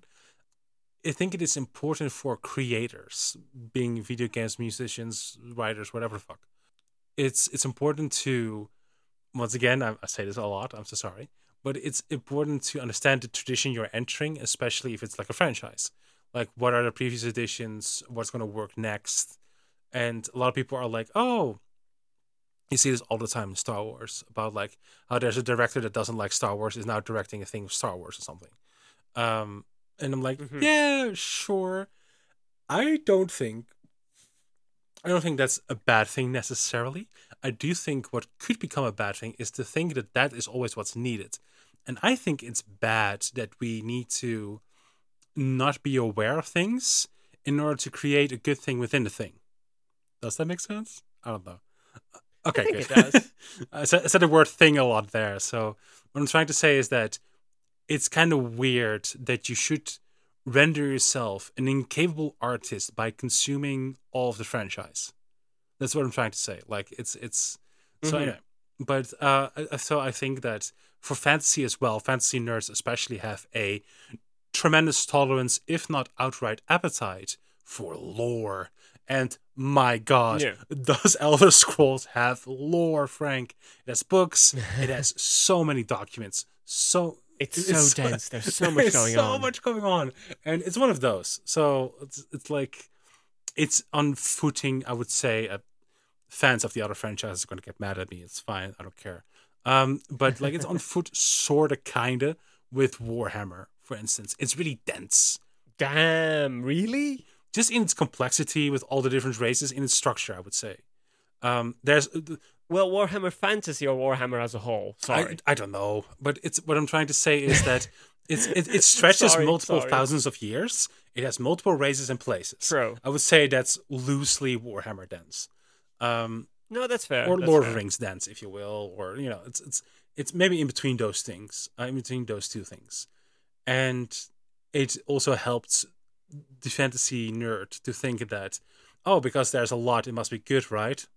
Speaker 1: I think it is important for creators, being video games, musicians, writers, whatever the fuck. It's it's important to, once again, I, I say this a lot, I'm so sorry, but it's important to understand the tradition you're entering, especially if it's like a franchise. Like, what are the previous editions? What's going to work next? And a lot of people are like, oh, you see this all the time in Star Wars about like how there's a director that doesn't like Star Wars is now directing a thing with Star Wars or something. Um, and I'm like,
Speaker 2: Mhm.
Speaker 1: yeah, sure. I don't think, I don't think that's a bad thing necessarily. I do think what could become a bad thing is to think that that is always what's needed. And I think it's bad that we need to not be aware of things in order to create a good thing within the thing. Does that make sense? I don't know. Okay,
Speaker 2: think
Speaker 1: good.
Speaker 2: it does.
Speaker 1: I, said, I said the word thing a lot there. So what I'm trying to say is that it's kind of weird that you should render yourself an incapable artist by consuming all of the franchise. That's what I'm trying to say. Like it's it's so
Speaker 2: Mhm.
Speaker 1: anyway. But uh, I- so I think that for fantasy as well, fantasy nerds especially have a tremendous tolerance, if not outright appetite, for lore. And my God,
Speaker 2: Yeah.
Speaker 1: does Elder Scrolls have lore, Frank? It has books. It has so many documents. So
Speaker 2: It's
Speaker 1: it's
Speaker 2: so dense. There's so much
Speaker 1: there's
Speaker 2: going
Speaker 1: so
Speaker 2: on.
Speaker 1: much going on, and it's one of those. So it's it's like it's on footing. I would say uh, fans of the other franchises are going to get mad at me. It's fine. I don't care. Um, but like it's on foot, sort of, kinda with Warhammer, for instance. It's really dense,
Speaker 2: Damn, really?
Speaker 1: just in its complexity with all the different races, in its structure. I would say. Um, there's
Speaker 2: Well, Warhammer Fantasy or Warhammer as a whole? Sorry.
Speaker 1: I, I don't know, but it's what I'm trying to say is that it's it, it stretches
Speaker 2: Sorry,
Speaker 1: multiple
Speaker 2: sorry.
Speaker 1: thousands of years. It has multiple races and places.
Speaker 2: True.
Speaker 1: I would say that's loosely Warhammer dense, um,
Speaker 2: No, that's fair.
Speaker 1: or
Speaker 2: that's
Speaker 1: Lord
Speaker 2: fair.
Speaker 1: of the Rings dense, if you will, or you know, it's it's it's maybe in between those things, uh, in between those two things, and it also helped the fantasy nerd to think that oh, because there's a lot, it must be good, right?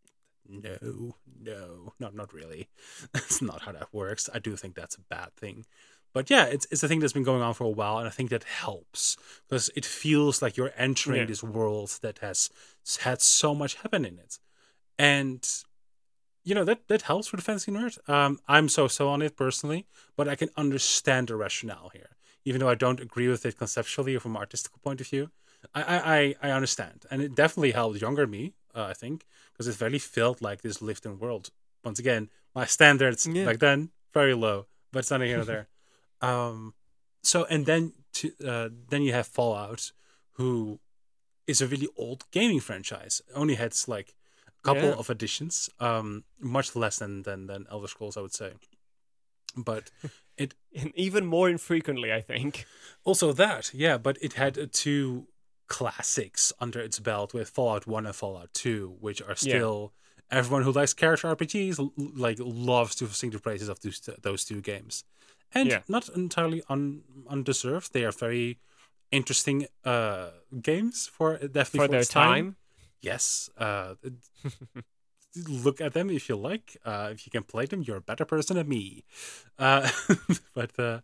Speaker 1: No, no, not not really. That's not how that works. I do think that's a bad thing. But yeah, it's it's a thing that's been going on for a while, and I think that helps because it feels like you're entering
Speaker 2: Yeah.
Speaker 1: this world that has had so much happen in it, and you know that that helps for the fantasy nerd. Um, I'm so so on it personally, but I can understand the rationale here, even though I don't agree with it conceptually or from an artistical point of view. I I I I understand, and it definitely helped younger me. Uh, I think because it very felt like this lived-in world. Once again, my standards
Speaker 2: Yeah.
Speaker 1: back then very low, but it's not here or there. Um, so and then to uh, then you have Fallout, who is a really old gaming franchise. It only had like a couple
Speaker 2: Yeah.
Speaker 1: of editions, um, much less than, than than Elder Scrolls, I would say. But it
Speaker 2: And even more infrequently, I think.
Speaker 1: also that, yeah, but it had uh, two classics under its belt with Fallout one and Fallout two, which are
Speaker 2: Yeah.
Speaker 1: still everyone who likes character R P Gs l- like loves to sing the praises of those those two games, and
Speaker 2: Yeah.
Speaker 1: not entirely un, undeserved. They are very interesting uh games for definitely
Speaker 2: For
Speaker 1: for
Speaker 2: their
Speaker 1: its time.
Speaker 2: time.
Speaker 1: Yes, uh, look at them if you like. Uh, if you can play them, you're a better person than me. Uh, but uh,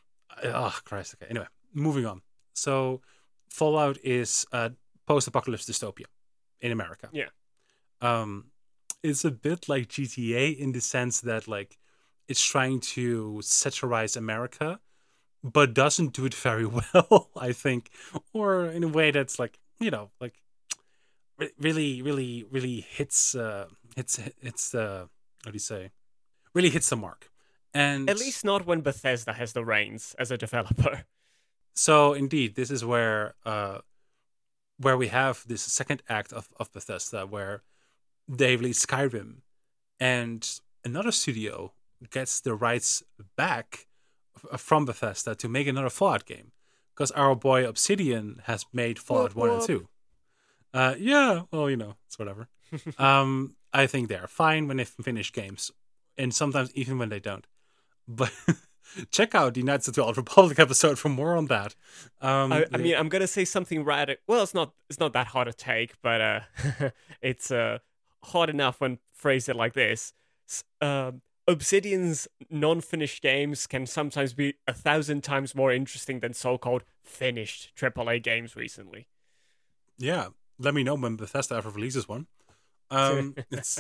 Speaker 1: oh Christ. Okay. Anyway, moving on. So, Fallout is a post-apocalypse dystopia in America.
Speaker 2: Yeah.
Speaker 1: Um, it's a bit like G T A in the sense that like it's trying to satirize America, but doesn't do it very well. I think, or in a way that's like you know like re- really, really, really hits uh, hits hits uh, what do you say? Really hits the mark. And
Speaker 2: At least not when Bethesda has the reins as a developer.
Speaker 1: so indeed, this is where uh, where we have this second act of, of Bethesda, where they release Skyrim, and another studio gets the rights back f- from Bethesda to make another Fallout game, because our boy Obsidian has made Fallout
Speaker 2: Whoop,
Speaker 1: one and
Speaker 2: whoop.
Speaker 1: two. Uh, yeah, well, you know, it's whatever. um, I think they're fine when they finish games, and sometimes even when they don't. But check out the Knights of the Old Republic episode for more on that. Um,
Speaker 2: I, I
Speaker 1: the-
Speaker 2: mean, I'm gonna say something radical. Well, it's not. It's not that hot a take, but uh, it's uh hot enough when phrased it like this. S- Um, Obsidian's non-finished games can sometimes be a thousand times more interesting than so-called finished triple A games recently.
Speaker 1: yeah, let me know when Bethesda ever releases one. Um, it's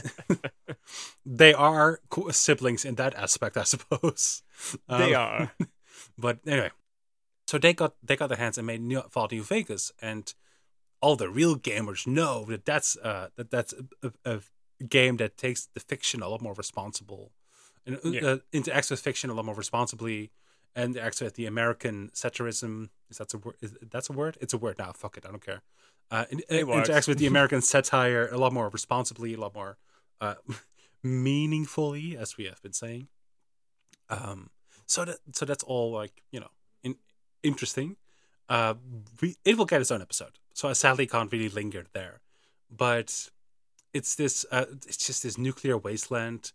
Speaker 1: they are co- siblings in that aspect, I suppose.
Speaker 2: They
Speaker 1: Um,
Speaker 2: are.
Speaker 1: But anyway, so they got they got their hands and made New, Fallout New Vegas, and all the real gamers know that that's uh that that's a, a, a game that takes the fiction a lot more responsible, and uh,
Speaker 2: Yeah.
Speaker 1: uh, interacts with fiction a lot more responsibly, and interacts with the American satirism. Is that a word? Is that's a word? It's a word now. Fuck it, I don't care. Uh, in-
Speaker 2: It works.
Speaker 1: interacts with the American satire a lot more responsibly, a lot more uh, meaningfully, as we have been saying. Um, so that so that's all like you know in, interesting. Uh, we, it will get its own episode, so I sadly can't really linger there. But it's this uh, it's just this nuclear wasteland,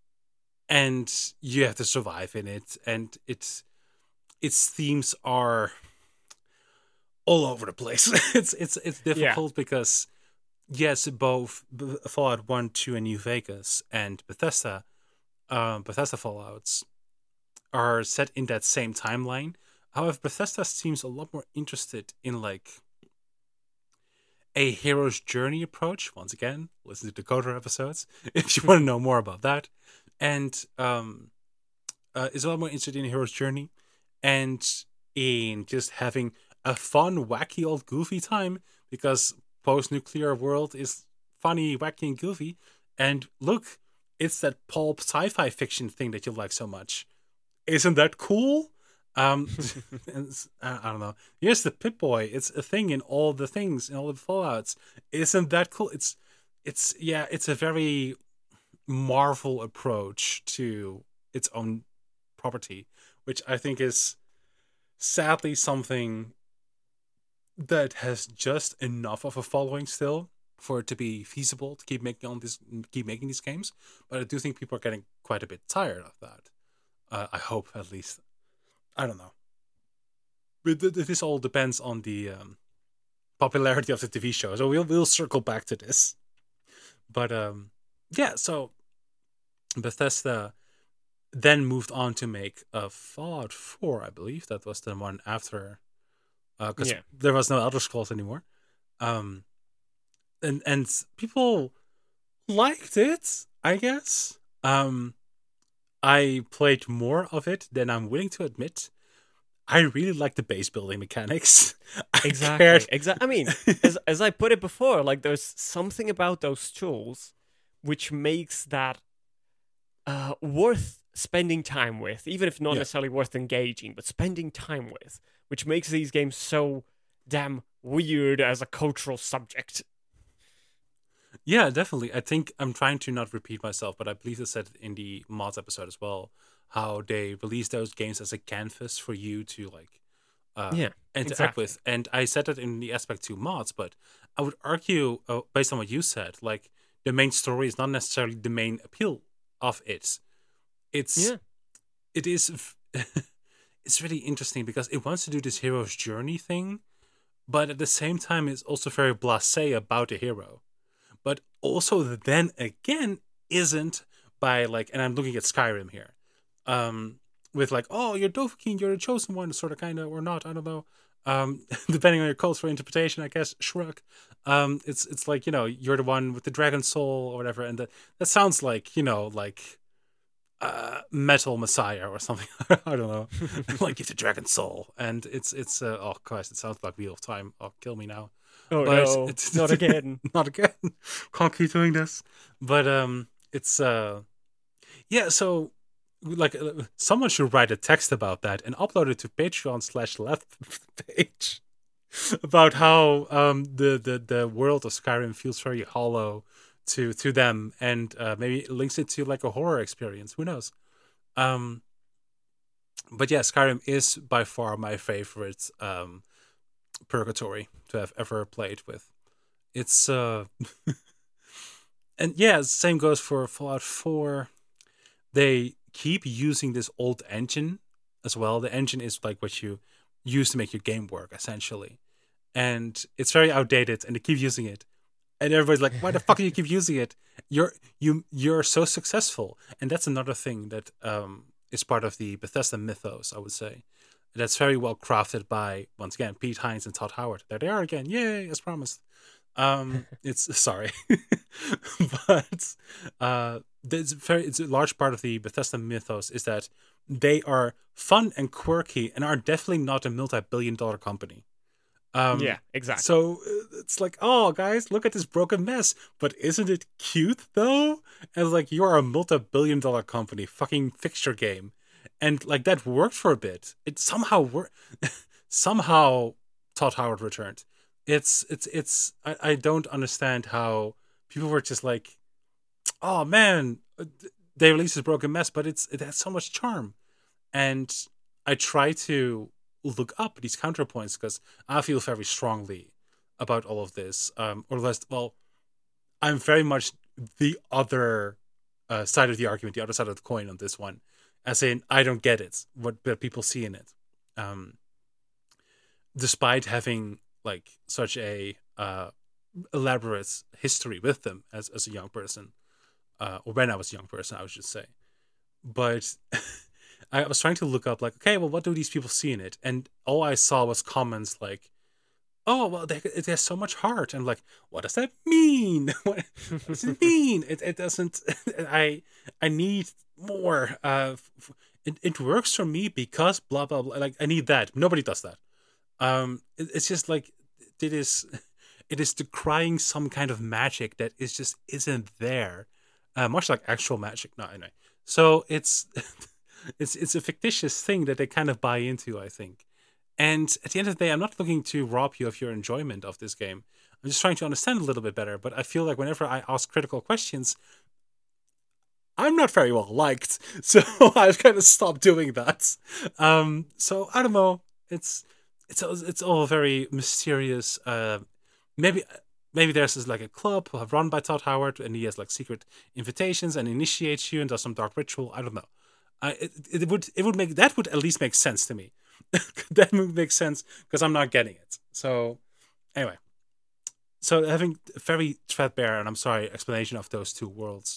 Speaker 1: and you have to survive in it, and it's its themes are all over the place. it's it's it's difficult because yes, both B- Fallout One, Two, and New Vegas and Bethesda, um, Bethesda Fallout's are set in that same timeline. However, Bethesda seems a lot more interested in like a hero's journey approach. Once again, listen to the Coder episodes if you want to know more about that. And um, uh, is a lot more interested in a hero's journey and in just having a fun, wacky, old, goofy time because post-nuclear world is funny, wacky, and goofy. And look, it's that pulp sci-fi fiction thing that you like so much. Isn't that cool? Um, and it's- I I don't know. Here's the Pip-Boy. It's a thing in all the things in all the Fallouts. Isn't that cool? It's, it's yeah. It's a very Marvel approach to its own property, which I think is sadly something that has just enough of a following still for it to be feasible to keep making on this, keep making these games. But I do think people are getting quite a bit tired of that. Uh, I hope at least. I don't know. But th- th- this all depends on the um, popularity of the T V show, so we'll we'll circle back to this. But um, yeah, so Bethesda then moved on to make a Fallout four, I believe. That was the one after, because
Speaker 2: Yeah.
Speaker 1: there was no Elder Scrolls anymore. Um, and and people liked it, I guess. Um, I played more of it than I'm willing to admit. I really like the base building mechanics. I
Speaker 2: Exactly.
Speaker 1: cared-
Speaker 2: Exactly. I mean, as as I put it before, like there's something about those tools which makes that uh, worth spending time with, even if not
Speaker 1: Yeah.
Speaker 2: necessarily worth engaging, but spending time with, which makes these games so damn weird as a cultural subject.
Speaker 1: Yeah, definitely. I think I'm trying to not repeat myself, but I believe I said it in the mods episode as well, how they release those games as a canvas for you to like uh,
Speaker 2: Yeah,
Speaker 1: interact
Speaker 2: exactly.
Speaker 1: with. And I said that in the aspect to mods, but I would argue, uh, based on what you said, like the main story is not necessarily the main appeal of it. It's
Speaker 2: Yeah,
Speaker 1: it is it's really interesting because it wants to do this hero's journey thing, but at the same time, it's also very blasé about the hero. But also, then again, isn't by like, and I'm looking at Skyrim here, um, with like, oh, you're Dovahkiin, you're the chosen one, sort of, kind of, or not, I don't know. Um, depending on your cultural interpretation, I guess. Shrug. Um, it's it's like, you know, you're the one with the dragon soul or whatever, and that that sounds like, you know, like uh, metal messiah or something. I don't know, like it's a dragon soul, and it's it's uh, oh Christ, it sounds like Wheel of Time. Oh, kill me now.
Speaker 2: oh
Speaker 1: But
Speaker 2: no,
Speaker 1: it's
Speaker 2: not again.
Speaker 1: not again. Can't keep doing this. But um, it's uh, yeah. So like, uh, someone should write a text about that and upload it to Patreon slash left page about how um the the the world of Skyrim feels very hollow to to them, and uh, maybe it links it to like a horror experience. Who knows? Um, but yeah, Skyrim is by far my favorite um purgatory to have ever played with. It's uh, and yeah, same goes for Fallout four. They keep using this old engine as well. The engine is like what you use to make your game work, essentially, and it's very outdated, and they keep using it. And everybody's like, "Why the fuck do you keep using it? You're you you're so successful." And that's another thing that um is part of the Bethesda mythos, I would say. That's very well crafted by, once again, Pete Hines and Todd Howard. There they are again, yay, as promised. Um, it's sorry, but uh, it's very it's a large part of the Bethesda mythos is that they are fun and quirky and are definitely not a multi-billion-dollar company.
Speaker 2: Yeah,
Speaker 1: Um,
Speaker 2: exactly.
Speaker 1: so uh, it's like, oh, guys, look at this broken mess. But isn't it cute though? And like, you are a multi-billion-dollar company. Fucking fix your game, and like that worked for a bit. It somehow worked. Somehow, Todd Howard returned. It's it's it's. I, I don't understand how people were just like, oh man, uh, they released this broken mess, but it's it has so much charm. And I try to look up these counterpoints because I feel very strongly about all of this. Um, or less, well, I'm very much the other uh, side of the argument, the other side of the coin on this one. As in, I don't get it. What, what people see in it, um, despite having like such a uh, elaborate history with them as as a young person, uh, or when I was a young person, I should say. But I was trying to look up, like, okay, well, what do these people see in it? And all I saw was comments like, oh, well, they, it has so much heart. And like, what does that mean? what, what does it mean? It, it doesn't, I, I need more. Uh, it, it works for me because blah, blah, blah. Like, I need that. Nobody does that. Um, it, it's just like, it is, it is decrying some kind of magic that is just isn't there. Uh, much like actual magic. No, anyway. So it's, it's, it's a fictitious thing that they kind of buy into, I think. And at the end of the day, I'm not looking to rob you of your enjoyment of this game. I'm just trying to understand a little bit better. But I feel like whenever I ask critical questions, I'm not very well liked. So I've kind of stopped doing that. Um, so I don't know. It's it's it's all very mysterious. Uh, maybe maybe there's this, like a club run by Todd Howard, and he has like secret invitations and initiates you and does some dark ritual. I don't know. I it, it would it would make that would at least make sense to me. That would make sense because I'm not getting it. So anyway, so having a very threadbare, and I'm sorry, explanation of those two worlds,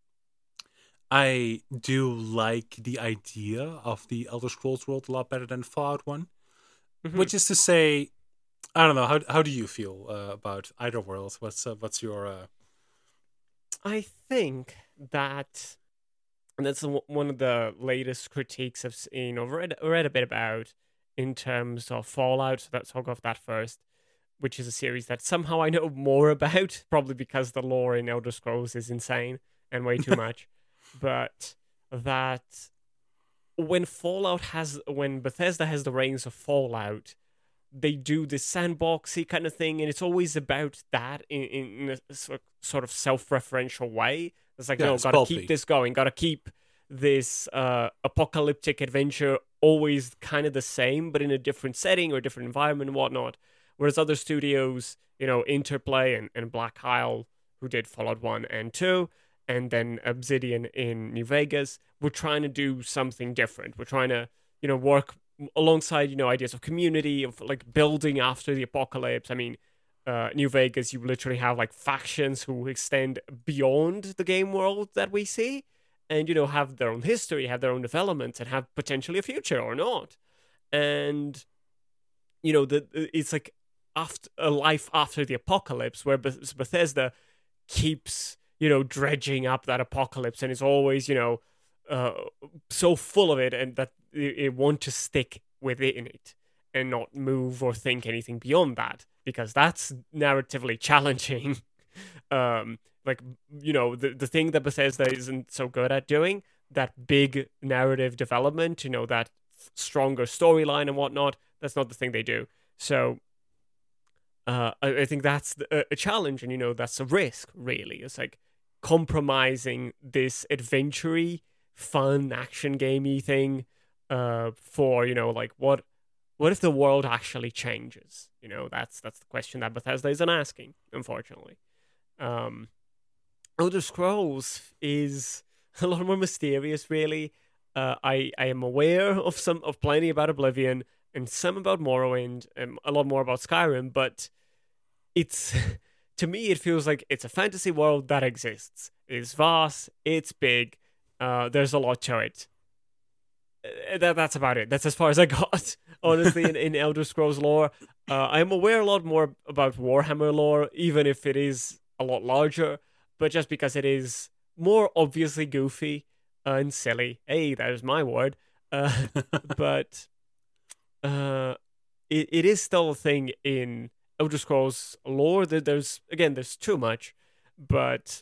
Speaker 1: I do like the idea of the Elder Scrolls world a lot better than Fallout One.
Speaker 2: Mhm.
Speaker 1: Which is to say, I don't know, how how do you feel uh, about either world? What's uh, what's your uh...
Speaker 2: I think that, and that's w- one of the latest critiques I've seen or read, read a bit about in terms of Fallout. So let's talk off that first, which is a series that somehow I know more about, probably because the lore in Elder Scrolls is insane and way too much. But that when Fallout has, when Bethesda has the reins of Fallout, they do this sandboxy kind of thing, and it's always about that in, in a sort of self-referential way. It's like,
Speaker 1: Yeah,
Speaker 2: no,
Speaker 1: it's
Speaker 2: gotta
Speaker 1: pulpy.
Speaker 2: keep this going, gotta keep this uh, apocalyptic adventure always kind of the same, but in a different setting or different environment and whatnot. Whereas other studios, you know, Interplay and, and Black Isle, who did Fallout one and two, and then Obsidian in New Vegas, we're trying to do something different. We're trying to, you know, work alongside, you know, ideas of community, of like building after the apocalypse. I mean, uh, New Vegas, you literally have like factions who extend beyond the game world that we see, and, you know, have their own history, have their own developments, and have potentially a future or not. And, you know, the it's like after a life after the apocalypse, where Beth- Bethesda keeps, you know, dredging up that apocalypse, and is always, you know, uh, so full of it, and that it, it want to stick within it and not move or think anything beyond that, because that's narratively challenging. um, like, you know, the the thing that Bethesda isn't so good at doing, that big narrative development, you know, that stronger storyline and whatnot, that's not the thing they do. So uh, I, I think that's the, a challenge, and, you know, that's a risk, really. It's like compromising this adventure-y, fun, action gamey thing uh, for, you know, like, what what if the world actually changes? You know, that's that's the question that Bethesda isn't asking, unfortunately. Um, Elder Scrolls is a lot more mysterious, really. Uh, I I am aware of some of plenty about Oblivion and some about Morrowind and a lot more about Skyrim, but it's to me it feels like it's a fantasy world that exists. It's vast, it's big, uh, there's a lot to it. Uh, That that's about it. That's as far as I got, honestly, in, in Elder Scrolls lore. Uh, I am aware a lot more about Warhammer lore, even if it is a lot larger, but just because it is more obviously goofy uh, and silly. Hey, that is my word. Uh, but uh, it, it is still a thing in Elder Scrolls lore. There, there's again, there's too much, but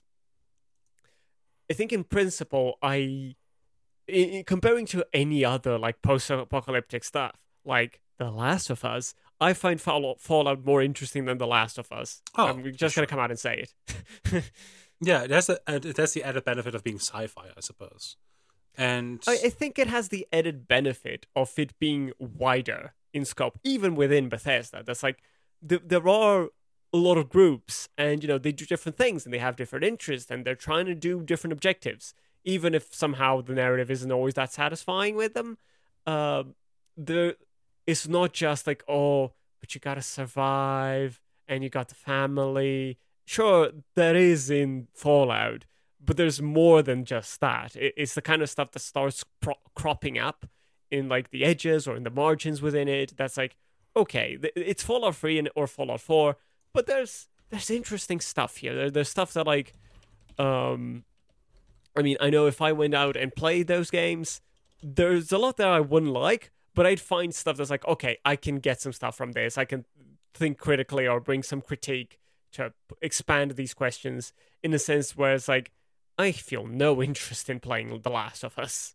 Speaker 2: I think in principle, I in, comparing to any other like post-apocalyptic stuff, like The Last of Us, I find Fallout, Fallout more interesting than The Last of Us.
Speaker 1: Oh,
Speaker 2: I'm
Speaker 1: for
Speaker 2: just
Speaker 1: sure.
Speaker 2: gonna come out and say it.
Speaker 1: Yeah, that's the uh, that's the added benefit of being sci-fi, I suppose. And
Speaker 2: I, I think it has the added benefit of it being wider in scope, even within Bethesda. That's like th- there are a lot of groups, and, you know, they do different things, and they have different interests, and they're trying to do different objectives. Even if somehow the narrative isn't always that satisfying with them, uh, there it's not just like, oh, but you gotta survive, and you got the family. Sure, there is in Fallout, but there's more than just that. It, it's the kind of stuff that starts pro- cropping up in like the edges or in the margins within it. That's like, okay, th- it's Fallout three and, or Fallout four, but there's there's interesting stuff here. There, there's stuff that, like, um, I mean, I know if I went out and played those games, there's a lot that I wouldn't like, but I'd find stuff that's like, okay, I can get some stuff from this. I can think critically or bring some critique to expand these questions, in a sense where it's like, I feel no interest in playing The Last of Us.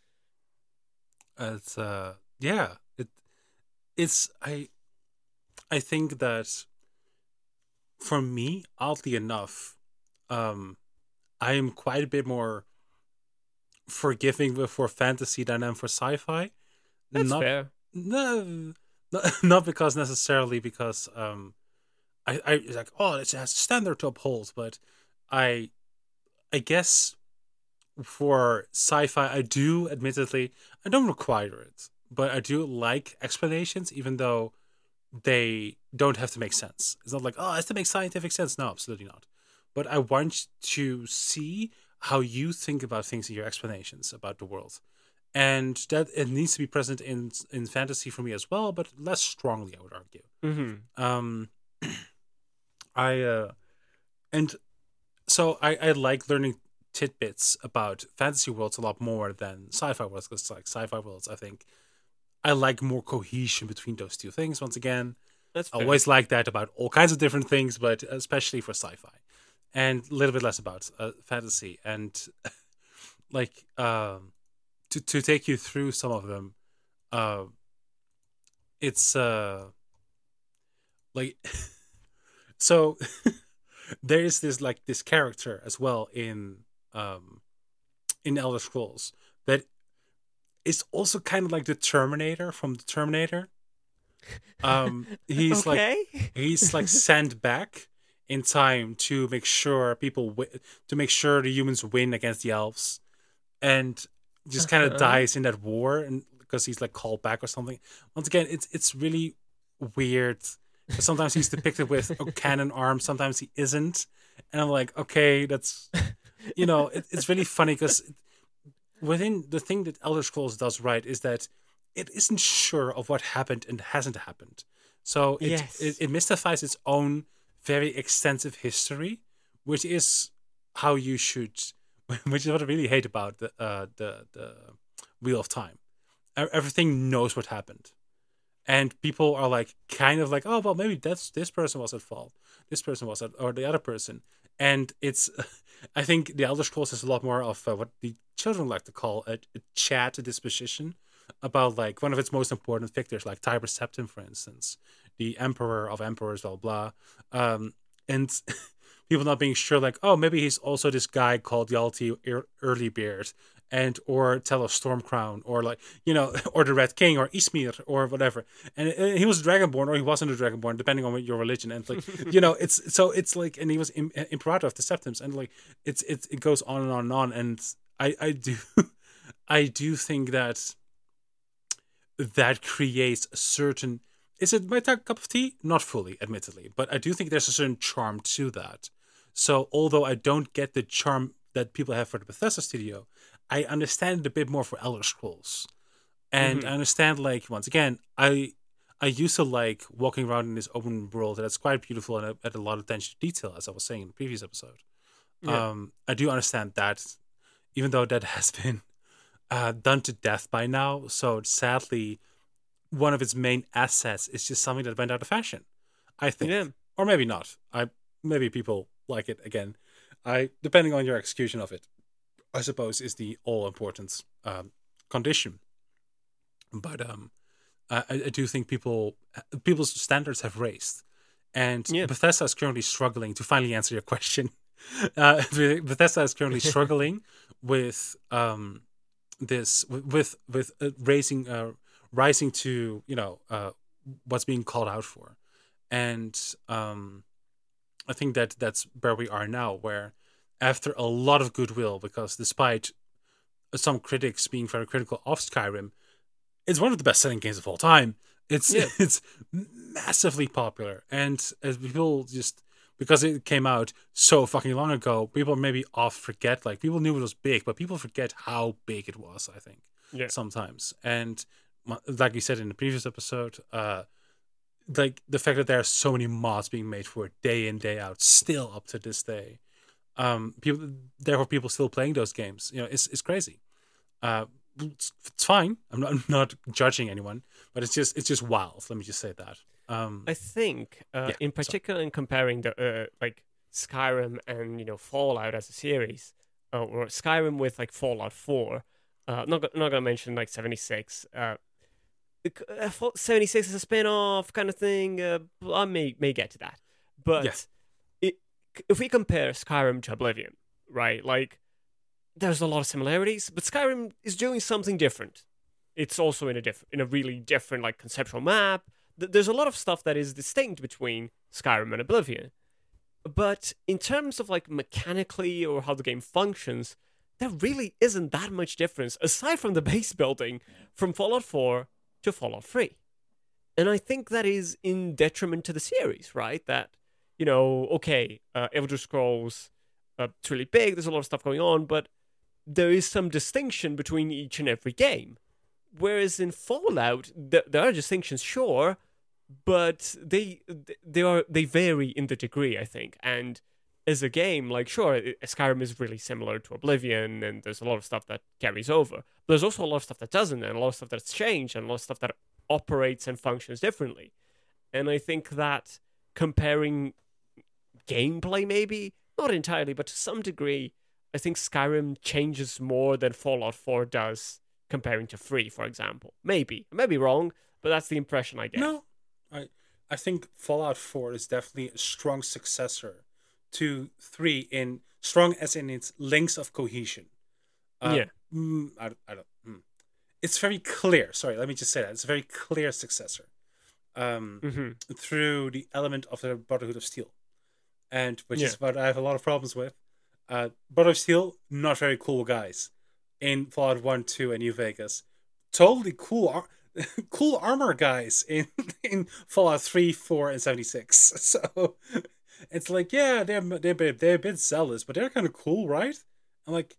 Speaker 1: it's uh yeah, it it's I I think that for me, oddly enough, um I am quite a bit more forgiving for fantasy than I am for sci-fi.
Speaker 2: That's
Speaker 1: Not
Speaker 2: fair.
Speaker 1: no, not not because necessarily because um I I it's like, oh, it has a standard to uphold, but I I guess for sci-fi I do admittedly I don't require it, but I do like explanations, even though they don't have to make sense. It's not like, oh, it has to make scientific sense. No, absolutely not. But I want to see how you think about things in your explanations about the world, and that it needs to be present in in fantasy for me as well, but less strongly, I would argue.
Speaker 2: Mm-hmm.
Speaker 1: Um, I uh, and so I I like learning tidbits about fantasy worlds a lot more than sci-fi worlds, because like sci-fi worlds, I think I like more cohesion between those two things. Once again,
Speaker 2: That's
Speaker 1: I
Speaker 2: fair.
Speaker 1: always like that about all kinds of different things, but especially for sci-fi, and a little bit less about uh, fantasy. And like um, to to take you through some of them, uh, it's uh, Like, so there is this like this character as well in um in Elder Scrolls that is also kind of like the Terminator from the Terminator. Um, he's like
Speaker 2: Okay.
Speaker 1: he's like sent back in time to make sure people wi- to make sure the humans win against the elves, and just kind of
Speaker 2: Uh-huh.
Speaker 1: dies in that war, and because he's like called back or something. Once again, it's it's really weird. 'Cause sometimes he's depicted with a cannon arm, sometimes he isn't, and I'm like, okay, that's you know, it, it's really funny because within the thing that Elder Scrolls does right is that it isn't sure of what happened and hasn't happened. So it, it
Speaker 2: Yes.
Speaker 1: it mystifies its own very extensive history, which is how you should, which is what I really hate about the uh, the the Wheel of Time. E- Everything knows what happened, and people are like kind of like, oh well, maybe that's this person was at fault, this person was at, or the other person, and it's. I think the Elder Scrolls is a lot more of uh, what the children like to call a, a chat disposition about like one of its most important figures, like Tiber Septim, for instance, the Emperor of Emperors, blah blah, um, and people not being sure, like, oh, maybe he's also this guy called Yalti Earlybeard, and or Telos Stormcrown, or like you know, or the Red King, or Ismir, or whatever. And, and he was Dragonborn, or he wasn't a Dragonborn, depending on what your religion. And like, you know, it's so it's like, and he was im- Imperator of the Septims, and like, it's it's it goes on and on and on. And I I do I do think that that creates a certain. Is it my cup of tea? Not fully, admittedly, but I do think there's a certain charm to that. So although I don't get the charm that people have for the Bethesda studio, I understand it a bit more for Elder Scrolls, and I
Speaker 2: Hmm.
Speaker 1: understand like once again, I I used to like walking around in this open world that's quite beautiful and had a lot of attention to detail, as I was saying in the previous episode.
Speaker 2: Yeah.
Speaker 1: Um, I do understand that, even though that has been uh, done to death by now. So sadly, one of its main assets is just something that went out of fashion, I think,
Speaker 2: Yeah.
Speaker 1: or maybe not. I maybe people like it again. I depending on your execution of it, I suppose is the all important um, condition. But um, I, I do think people people's standards have raised, and
Speaker 2: Yeah.
Speaker 1: Bethesda is currently struggling to finally answer your question. Uh, Bethesda is currently struggling with um, this with with uh, raising uh, rising to you know uh, what's being called out for, and um, I think that that's where we are now, where after a lot of goodwill, because despite some critics being very critical of Skyrim, it's one of the best selling games of all time. It's
Speaker 2: Yeah.
Speaker 1: it's massively popular, and as people just because it came out so fucking long ago, people maybe off forget. Like people knew it was big, but people forget how big it was. I think
Speaker 2: Yeah.
Speaker 1: sometimes, and like you said in the previous episode, uh, like the fact that there are so many mods being made for it day in day out, still up to this day. Um, people, therefore, people still playing those games. You know, it's it's crazy. Uh, it's, it's fine. I'm not, I'm not judging anyone, but it's just it's just wild. Let me just say that. Um,
Speaker 2: I think, uh,
Speaker 1: yeah.
Speaker 2: in
Speaker 1: So
Speaker 2: particular, in comparing the uh, like Skyrim and you know Fallout as a series, uh, or Skyrim with like Fallout Four. Uh, not go- not gonna mention like seventy-six. Uh, bec- uh, Fall- seventy-six is a spin-off kind of thing. Uh, I may may get to that,
Speaker 1: yeah,
Speaker 2: but it, if we compare Skyrim to Oblivion, right? Like, there's a lot of similarities, but Skyrim is doing something different. It's also in a diff- in a really different like conceptual map. Th- There's a lot of stuff that is distinct between Skyrim and Oblivion. But in terms of like mechanically or how the game functions, there really isn't that much difference aside from the base building from Fallout four to Fallout three. And I think that is in detriment to the series, right? That, you know, okay, uh, Elder Scrolls, uh, it's really big, there's a lot of stuff going on, but there is some distinction between each and every game. Whereas in Fallout, th- there are distinctions, sure, but they they are they vary in the degree, I think. And as a game, like sure, Skyrim is really similar to Oblivion, and there's a lot of stuff that carries over. But there's also a lot of stuff that doesn't, and a lot of stuff that's changed, and a lot of stuff that operates and functions differently. And I think that comparing gameplay, maybe not entirely, but to some degree, I think Skyrim changes more than Fallout four does comparing to three, for example. Maybe I may be wrong, but that's the impression I get.
Speaker 1: no, I I think Fallout four is definitely a strong successor to three, in strong as in its links of cohesion. Uh,
Speaker 2: Yeah.
Speaker 1: mm, I, I don't. Mm. It's very clear. Sorry, let me just say that it's a very clear successor. Um,
Speaker 2: Hmm.
Speaker 1: through the element of the Brotherhood of Steel, and which
Speaker 2: Yeah.
Speaker 1: is what I have a lot of problems with. Uh, Brotherhood of Steel, not very cool guys in Fallout one, two, and New Vegas. Totally cool, ar- cool armor guys in in Fallout three, four, and seventy-six. So it's like, yeah, they're they're they're a bit zealous, but they're kind of cool, right? I'm like,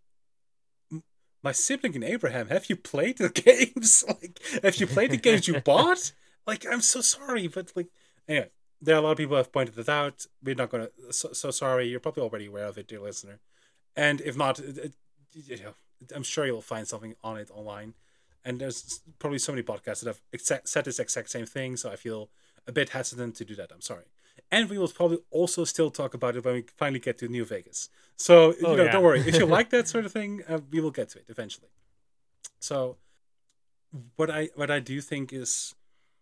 Speaker 1: my sibling and Abraham, have you played the games? Like, have you played the games you bought? Like, I'm so sorry, but like, anyway, there are a lot of people who have pointed it out. We're not gonna. So, so sorry. You're probably already aware of it, dear listener. And if not, it, it, you know, I'm sure you'll find something on it online. And there's probably so many podcasts that have exact, said this exact same thing. So I feel a bit hesitant to do that. I'm sorry. And we will probably also still talk about it when we finally get to New Vegas. So,
Speaker 2: Oh
Speaker 1: you know,
Speaker 2: yeah.
Speaker 1: don't worry. If you like that sort of thing, uh, we will get to it eventually. So, what I what I do think is,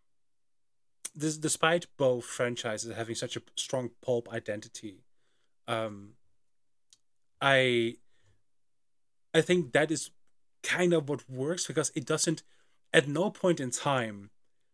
Speaker 1: this, despite both franchises having such a strong pulp identity, um, I I think that is kind of what works, because it doesn't, at no point in time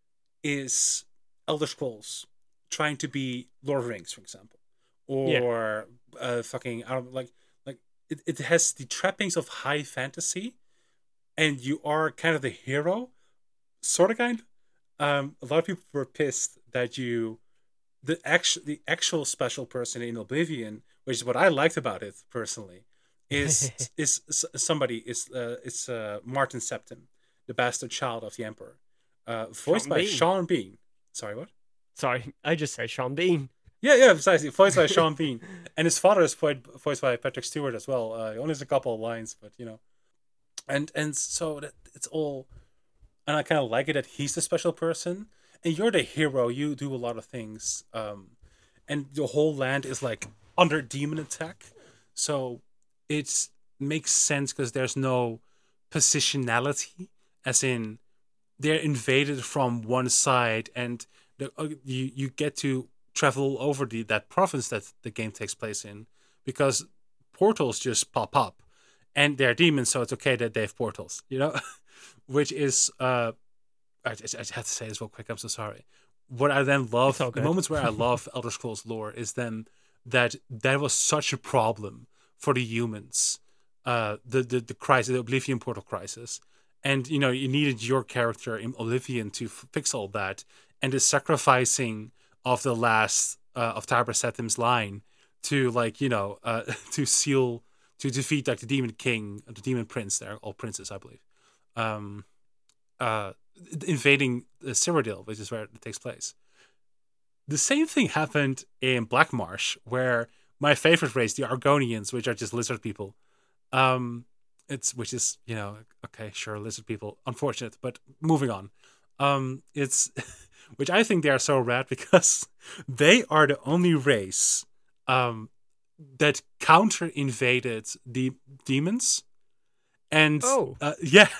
Speaker 1: is Elder Scrolls trying to be Lord of the Rings, for example,
Speaker 2: Yeah.
Speaker 1: or uh, fucking I don't like like it, it has the trappings of high fantasy, and you are kind of the hero, sort of kind. Um, a lot of people were pissed that you the actual the actual special person in Oblivion, which is what I liked about it personally, is is somebody is uh, it's uh, Martin Septim, the bastard child of the Emperor, uh, voiced
Speaker 2: Sean
Speaker 1: by
Speaker 2: Bean.
Speaker 1: Sean Bean. Sorry, what?
Speaker 2: Sorry, I just said Sean Bean.
Speaker 1: Yeah, yeah, precisely. Voiced by Sean Bean, and his father is voiced voiced by Patrick Stewart as well. Uh, only has a couple of lines, but you know, and and so that it's all, and I kind of like it that he's the special person, and you're the hero. You do a lot of things, um, and the whole land is like under demon attack, so it makes sense because there's no positionality, as in they're invaded from one side, and the, uh, you you get to travel over the that province that the game takes place in, because portals just pop up, and they're demons, so it's okay that they have portals, you know, which is uh, I, just, I just have to say this real quick. I'm so sorry. What I then
Speaker 2: It's
Speaker 1: love,
Speaker 2: all
Speaker 1: the
Speaker 2: good.
Speaker 1: moments where I love Elder Scrolls lore, is then that that was such a problem for the humans, uh, the the the crisis, the Oblivion portal crisis, and you know you needed your character in Oblivion to f- fix all that, and the sacrificing of the last uh, of Tiber Septim's line to like you know uh, to seal to defeat like the demon king, the demon prince. They're all princes, I believe. Um, uh, invading uh, Cyrodiil, which is where it takes place. The same thing happened in Black Marsh, where my favorite race, the Argonians, which are just lizard people, um, it's which is you know okay, sure, lizard people, unfortunate, but moving on. Um, it's which I think they are so rad because they are the only race um that counter invaded the demons, and
Speaker 2: Oh.
Speaker 1: uh, yeah.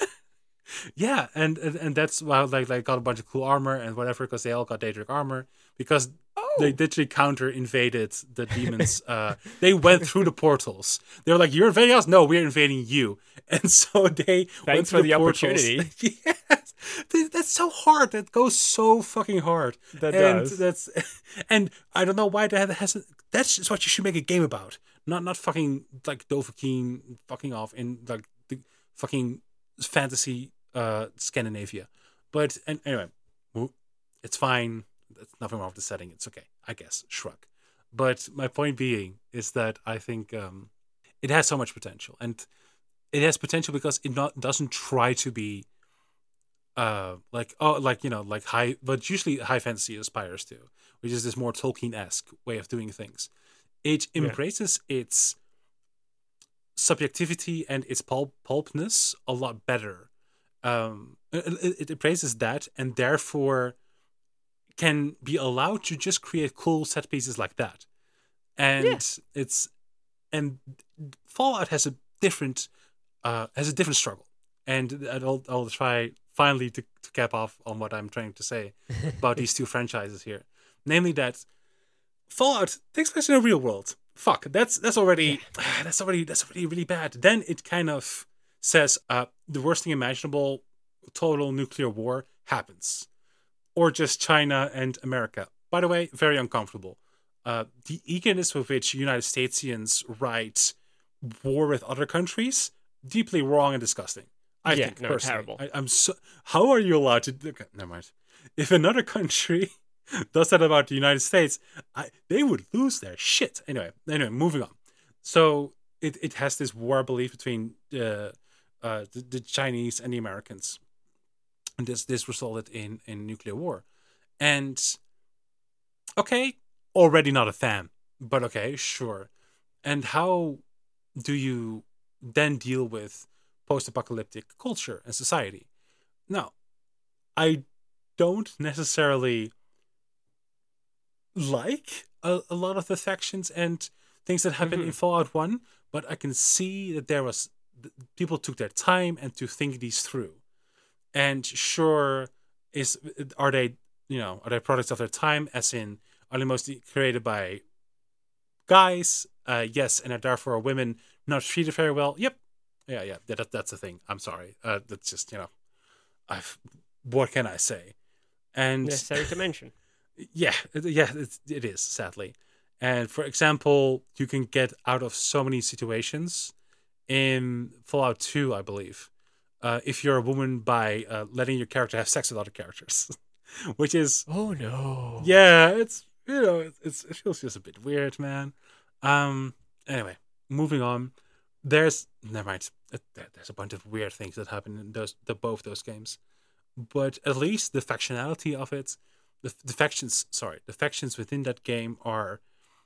Speaker 1: Yeah, and, and and that's why like like got a bunch of cool armor and whatever, because they all got Daedric armor, because they
Speaker 2: Oh.
Speaker 1: literally counter invaded the demons. Uh, they went through the portals. They were like, "You're invading us? No, we're invading you." And so they went
Speaker 2: Thanks
Speaker 1: through
Speaker 2: for the
Speaker 1: portals.
Speaker 2: opportunity.
Speaker 1: Yes, that's so hard. That goes so fucking hard.
Speaker 2: That
Speaker 1: and
Speaker 2: does.
Speaker 1: that's and I don't know why that hasn't. That's just what you should make a game about. Not not fucking like Dovahkiin fucking off in like the fucking fantasy uh Scandinavia. But and anyway, it's fine. There's nothing wrong with the setting. It's okay, I guess. Shrug. But my point being is that I think um it has so much potential, and it has potential because it not doesn't try to be uh like oh like you know like high, but usually high fantasy aspires to, which is this more Tolkien-esque way of doing things. It
Speaker 2: Yeah.
Speaker 1: embraces its subjectivity and its pulp pulpness a lot better. Um, it, it embraces that, and therefore can be allowed to just create cool set pieces like that.
Speaker 2: Yeah.
Speaker 1: And it's and Fallout has a different uh has a different struggle, and I'll I'll try finally to, to cap off on what I'm trying to say about these two franchises here. namely that Fallout takes place in the real world. Fuck, that's that's already yeah. that's already that's already really bad. Then it kind of says uh, the worst thing imaginable, total nuclear war happens, or just China and America. By the way, very uncomfortable. Uh, the eagerness with which United Statesians write war with other countries, deeply wrong and disgusting. I
Speaker 2: yeah,
Speaker 1: think
Speaker 2: no,
Speaker 1: personally.
Speaker 2: terrible.
Speaker 1: I, I'm so. How are you allowed to? Okay, never mind. If another country does that about the United States, I, they would lose their shit. Anyway, anyway, moving on. So it, it has this war belief between uh, uh, the, the Chinese and the Americans, and this this resulted in in nuclear war. And okay, already not a fan, but okay, sure. And how do you then deal with post-apocalyptic culture and society? Now, I don't necessarily like a, a lot of the factions and things that happen
Speaker 2: Mm-hmm.
Speaker 1: in Fallout one, but I can see that there was people took their time and to think these through. And sure, is are they you know are they products of their time? As in, are they mostly created by guys? Uh, yes, and are therefore women not treated very well? Yep, yeah, yeah, that, that's the thing. I'm sorry. Uh, that's just you know, I've what can I say? And
Speaker 2: Necessary to mention.
Speaker 1: yeah, yeah, it, it is sadly. And for example, you can get out of so many situations in Fallout two, I believe, uh, if you're a woman by uh, letting your character have sex with other characters, which is
Speaker 2: Oh no.
Speaker 1: yeah, it's you know it's it feels just a bit weird, man. Um. Anyway, moving on. There's never mind. There's a bunch of weird things that happen in those the both those games, but at least the factionality of it, the the factions. Sorry, the factions within that game are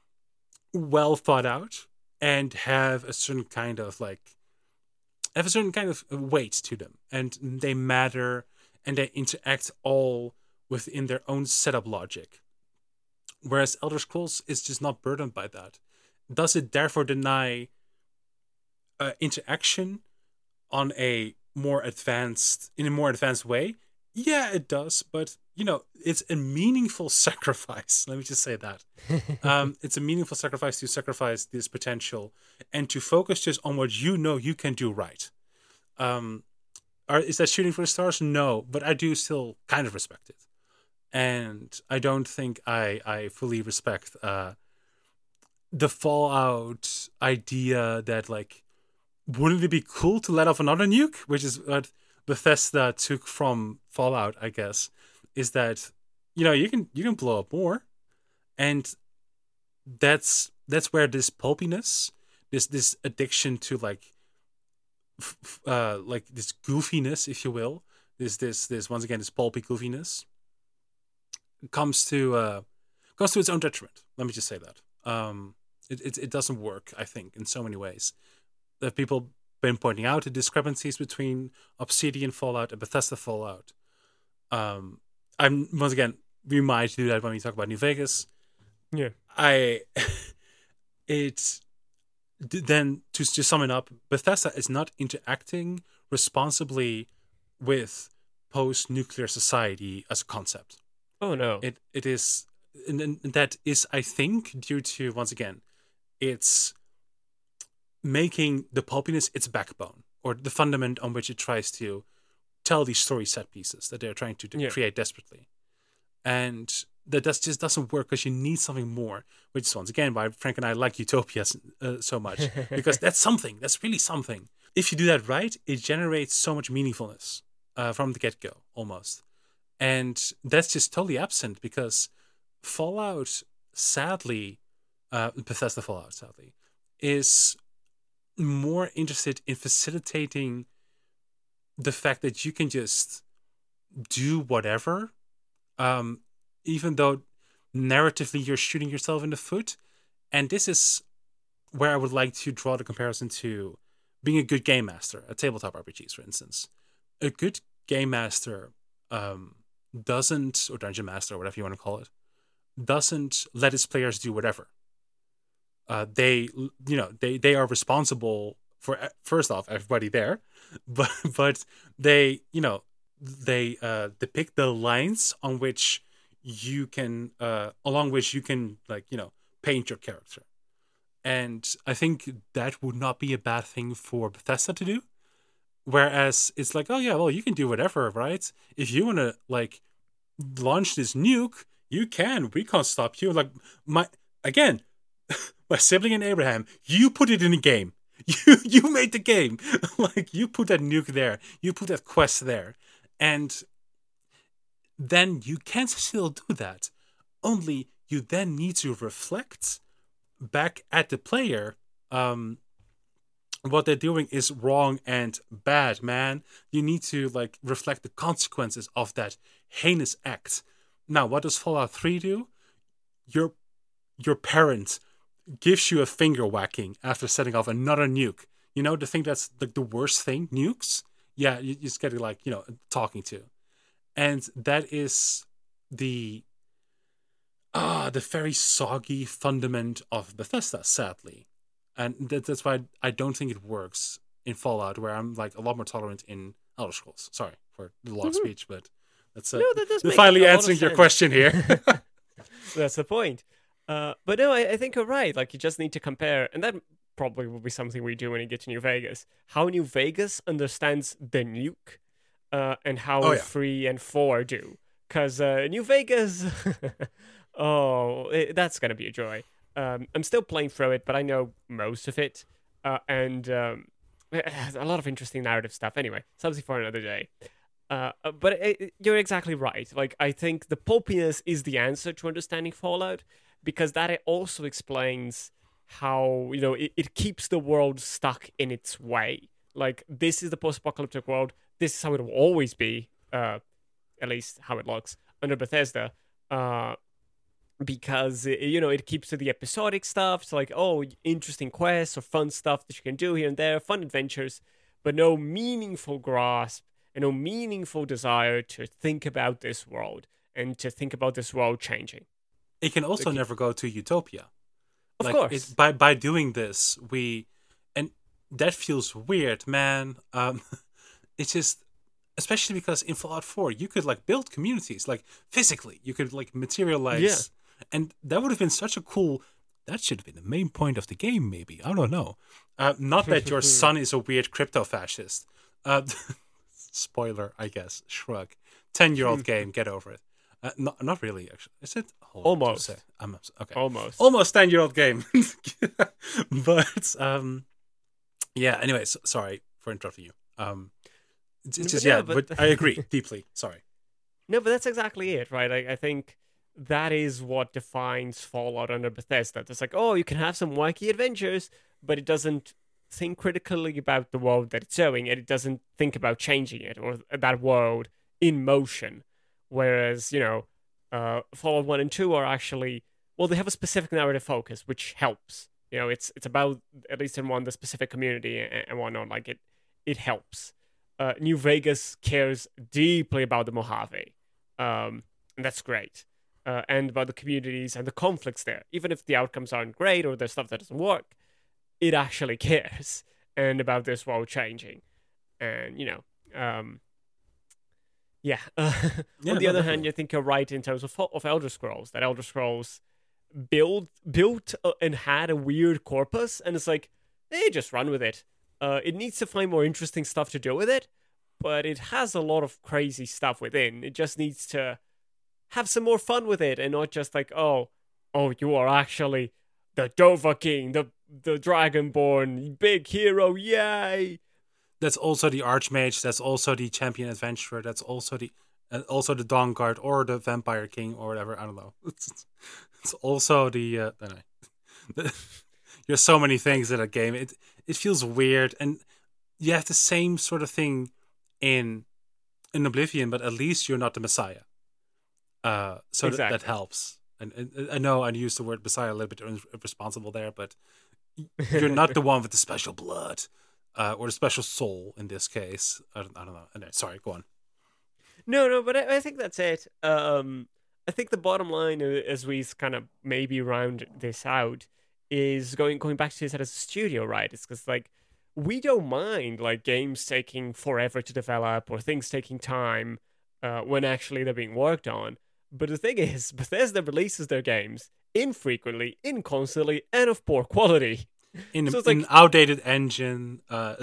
Speaker 1: well thought out and have a certain kind of like have a certain kind of weight to them, and they matter, and they interact all within their own setup logic. Whereas Elder Scrolls is just not burdened by that. Does it therefore deny uh, interaction on a more advanced in a more advanced way? Yeah, it does, but you know, it's a meaningful sacrifice. Let me just say that. um, it's a meaningful sacrifice to sacrifice this potential and to focus just on what you know you can do right. Um, are, is that shooting for the stars? No, but I do still kind of respect it. And I don't think I, I fully respect uh, the Fallout idea that, like, wouldn't it be cool to let off another nuke? Which is what Bethesda took from Fallout, I guess, is that, you know, you can you can blow up more. And that's that's where this pulpiness, this this addiction to like f- uh like this goofiness, if you will, this this this once again this pulpy goofiness comes to uh comes to its own detriment. Let me just say that. Um it it, it doesn't work, I think, in so many ways. There have people been pointing out the discrepancies between Obsidian Fallout and Bethesda Fallout. Um I'm once again we might do that when we talk about New Vegas.
Speaker 2: Yeah.
Speaker 1: I it then to to sum it up, Bethesda is not interacting responsibly with post-nuclear society as a concept.
Speaker 2: Oh no.
Speaker 1: It it is, and, and that is, I think, due to once again, it's making the pulpiness its backbone or the fundament on which it tries to tell these story set pieces that they're trying to
Speaker 2: Yeah.
Speaker 1: create desperately, and that does, just doesn't work because you need something more. Which is once again why Frank and I like Utopia uh, so much, because that's something. That's really something. If you do that right, it generates so much meaningfulness uh, from the get-go almost. And that's just totally absent because Fallout, sadly, uh, Bethesda Fallout, sadly, is more interested in facilitating the fact that you can just do whatever, um, even though narratively you're shooting yourself in the foot. And this is where I would like to draw the comparison to being a good game master at tabletop R P Gs, for instance. A good game master um, doesn't, or dungeon master, or whatever you want to call it, doesn't let its players do whatever. Uh, they, you know, they, they are responsible for, first off, everybody there, but but they, you know, they uh, depict the lines on which you can, uh, along which you can like you know paint your character. And I think that would not be a bad thing for Bethesda to do. Whereas it's like, oh yeah, well you can do whatever, right? If you want to like launch this nuke, you can. We can't stop you. Like my again, my sibling and Abraham, you put it in the game. You you made the game. Like you put that nuke there. You put that quest there, and then you can still do that. Only you then need to reflect back at the player. Um, what they're doing is wrong and bad, man. You need to like reflect the consequences of that heinous act. Now, what does Fallout three do? Your your parent gives you a finger whacking after setting off another nuke. You know, the thing that's like the worst thing, nukes. Yeah, you, you just get like, you know, talking to. And that is the ah, the very soggy fundament of Bethesda, sadly. And that, that's why I don't think it works in Fallout, where I'm like a lot more tolerant in Elder Scrolls. Sorry for the long mm-hmm. speech, but that's uh,
Speaker 2: no, that does make
Speaker 1: finally answering your question here.
Speaker 2: That's the point. Uh, but no, I, I think you're right. Like, you just need to compare, and that probably will be something we do when you get to New Vegas. How New Vegas understands the nuke, uh, and how
Speaker 1: oh, yeah.
Speaker 2: three and four do. Because uh, New Vegas, oh, it, that's gonna be a joy. Um, I'm still playing through it, but I know most of it, uh, and um, it has a lot of interesting narrative stuff. Anyway, something for another day. Uh, but it, it, you're exactly right. Like, I think the pulpiness is the answer to understanding Fallout, because that also explains how, you know, it, it keeps the world stuck in its way. Like, this is the post-apocalyptic world. This is how it will always be, uh, at least how it looks, under Bethesda. Uh, because, you know, it keeps to the episodic stuff. It's like, oh, interesting quests or fun stuff that you can do here and there, fun adventures, but no meaningful grasp and no meaningful desire to think about this world and to think about this world changing.
Speaker 1: It can also like, never go to utopia.
Speaker 2: Of
Speaker 1: like,
Speaker 2: course.
Speaker 1: It, by, by doing this, we... And that feels weird, man. Um, it's just... Especially because in Fallout four, you could, like, build communities, like, physically. You could, like, materialize...
Speaker 2: Yeah.
Speaker 1: And that would have been such a cool... That should have been the main point of the game, maybe. I don't know. Uh, not that your son is a weird crypto-fascist. Uh, spoiler, I guess. Shrug. Ten-year-old game. Get over it. Uh, not, not really, actually. Is it? Hold
Speaker 2: Almost.
Speaker 1: On, I'm okay.
Speaker 2: Almost.
Speaker 1: Almost ten-year-old game. But, um... yeah, anyway, so, sorry for interrupting you. Um, it's, it's just, yeah, yeah but... but I agree deeply. Sorry.
Speaker 2: No, but that's exactly it, right? I, I think... that is what defines Fallout under Bethesda. It's like, oh, you can have some wacky adventures, but it doesn't think critically about the world that it's showing, and it doesn't think about changing it or that world in motion. Whereas, you know, uh, Fallout one and two are actually, well, they have a specific narrative focus, which helps. You know, it's it's about, at least in one, the specific community and, and whatnot. Like, it, it helps. Uh, New Vegas cares deeply about the Mojave, um, and that's great. Uh, and about the communities and the conflicts there. Even if the outcomes aren't great or there's stuff that doesn't work, it actually cares. And about this world changing. And, you know, um, yeah. Uh,
Speaker 1: yeah.
Speaker 2: On the
Speaker 1: no,
Speaker 2: other
Speaker 1: definitely.
Speaker 2: hand, you think you're right in terms of, of Elder Scrolls. That Elder Scrolls build, built uh, and had a weird corpus. And it's like, they just run with it. Uh, it needs to find more interesting stuff to do with it. But it has a lot of crazy stuff within. It just needs to have some more fun with it, and not just like, oh, oh, you are actually the Dovahkiin, the the Dragonborn, big hero, yay!
Speaker 1: That's also the Archmage. That's also the Champion Adventurer. That's also the uh, also the Dawnguard or the Vampire King or whatever. I don't know. It's, it's also the. Uh, I don't know. There's so many things in a game. It it feels weird, and you have the same sort of thing in in Oblivion, but at least you're not the Messiah. Uh, so
Speaker 2: exactly.
Speaker 1: that, that helps. And, and I know I used the word Messiah a little bit irresponsible there, but you're not the one with the special blood, uh, or the special soul in this case. I don't, I don't know. Anyway, sorry, go on.
Speaker 2: No, no, but I, I think that's it. Um, I think the bottom line, as we kind of maybe round this out, is going going back to this as a studio, right? It's because like we don't mind like games taking forever to develop or things taking time uh, when actually they're being worked on. But the thing is, Bethesda releases their games infrequently, inconstantly, and of poor quality.
Speaker 1: In,
Speaker 2: So it's
Speaker 1: in
Speaker 2: like-
Speaker 1: outdated engine, uh,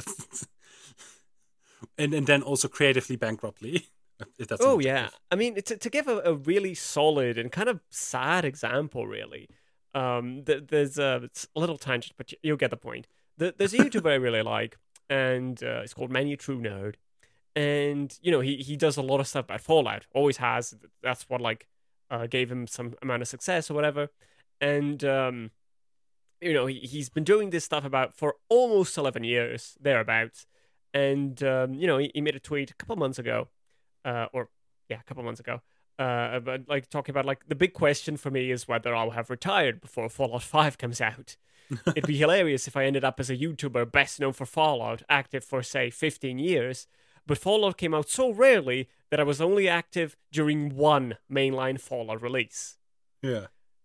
Speaker 1: and and then also creatively bankruptly. If that's an
Speaker 2: Oh yeah,
Speaker 1: adjective.
Speaker 2: I mean to to give a, a really solid and kind of sad example, really. Um, th- there's a, it's a little tangent, but y- you'll get the point. Th- There's a YouTuber I really like, and uh, it's called Manu True Nerd, and you know he he does a lot of stuff about Fallout. Always has. That's what like uh, gave him some amount of success or whatever. And um, you know he he's been doing this stuff about for almost eleven years thereabouts. And um, you know he, he made a tweet a couple months ago, uh, or yeah, a couple months ago. Uh, about like talking about like the big question for me is whether I'll have retired before Fallout five comes out. It'd be hilarious if I ended up as a YouTuber best known for Fallout, active for say fifteen years, but Fallout came out so rarely that I was only active during one mainline Fallout release.
Speaker 1: Yeah.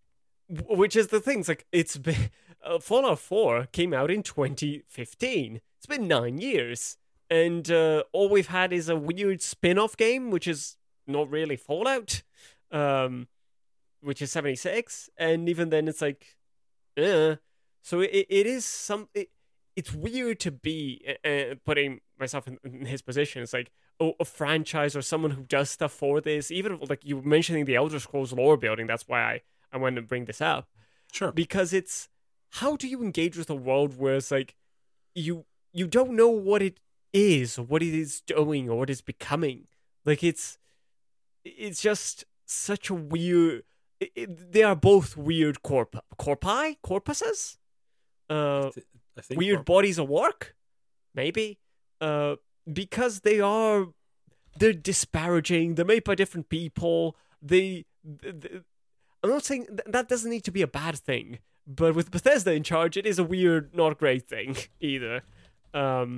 Speaker 2: W- Which is the thing, it's like it's been uh, Fallout four came out in twenty fifteen. It's been nine years, and uh, all we've had is a weird spin-off game, which is not really Fallout, um, which is seventy-six, and even then it's like, eh. So it it is some. It, it's weird to be uh, uh, putting myself in, in his position. It's like oh, a franchise or someone who does stuff for this. Even like you mentioning the Elder Scrolls lore building. That's why I I wanted to bring this up
Speaker 1: Sure.
Speaker 2: because it's how do you engage with a world where it's like you you don't know what it is or what it is doing or what it's becoming. Like it's it's just such a weird. It, it, they are both weird corp corpi corpuses. Uh,
Speaker 1: I think
Speaker 2: weird
Speaker 1: we're-
Speaker 2: bodies of work, maybe. Uh, because they are they're disparaging. They're made by different people. They, th th I'm not saying th- that doesn't need to be a bad thing, but with Bethesda in charge, it is a weird, not great thing either. Um,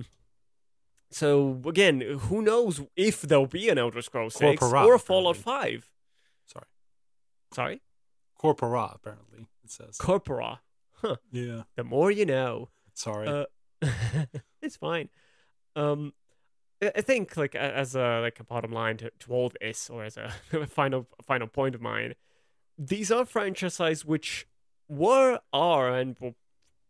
Speaker 2: so again, who knows if there'll be an Elder Scrolls six
Speaker 1: Corpora,
Speaker 2: or a Fallout
Speaker 1: apparently.
Speaker 2: five?
Speaker 1: Sorry.
Speaker 2: Sorry,
Speaker 1: Corpora, apparently, it says.
Speaker 2: Corpora.
Speaker 1: Yeah.
Speaker 2: The more you know.
Speaker 1: Sorry.
Speaker 2: Uh, it's fine. Um, I I think like a- as a like a bottom line to, to all this, or as a final final point of mine, these are franchises which were, are, and will,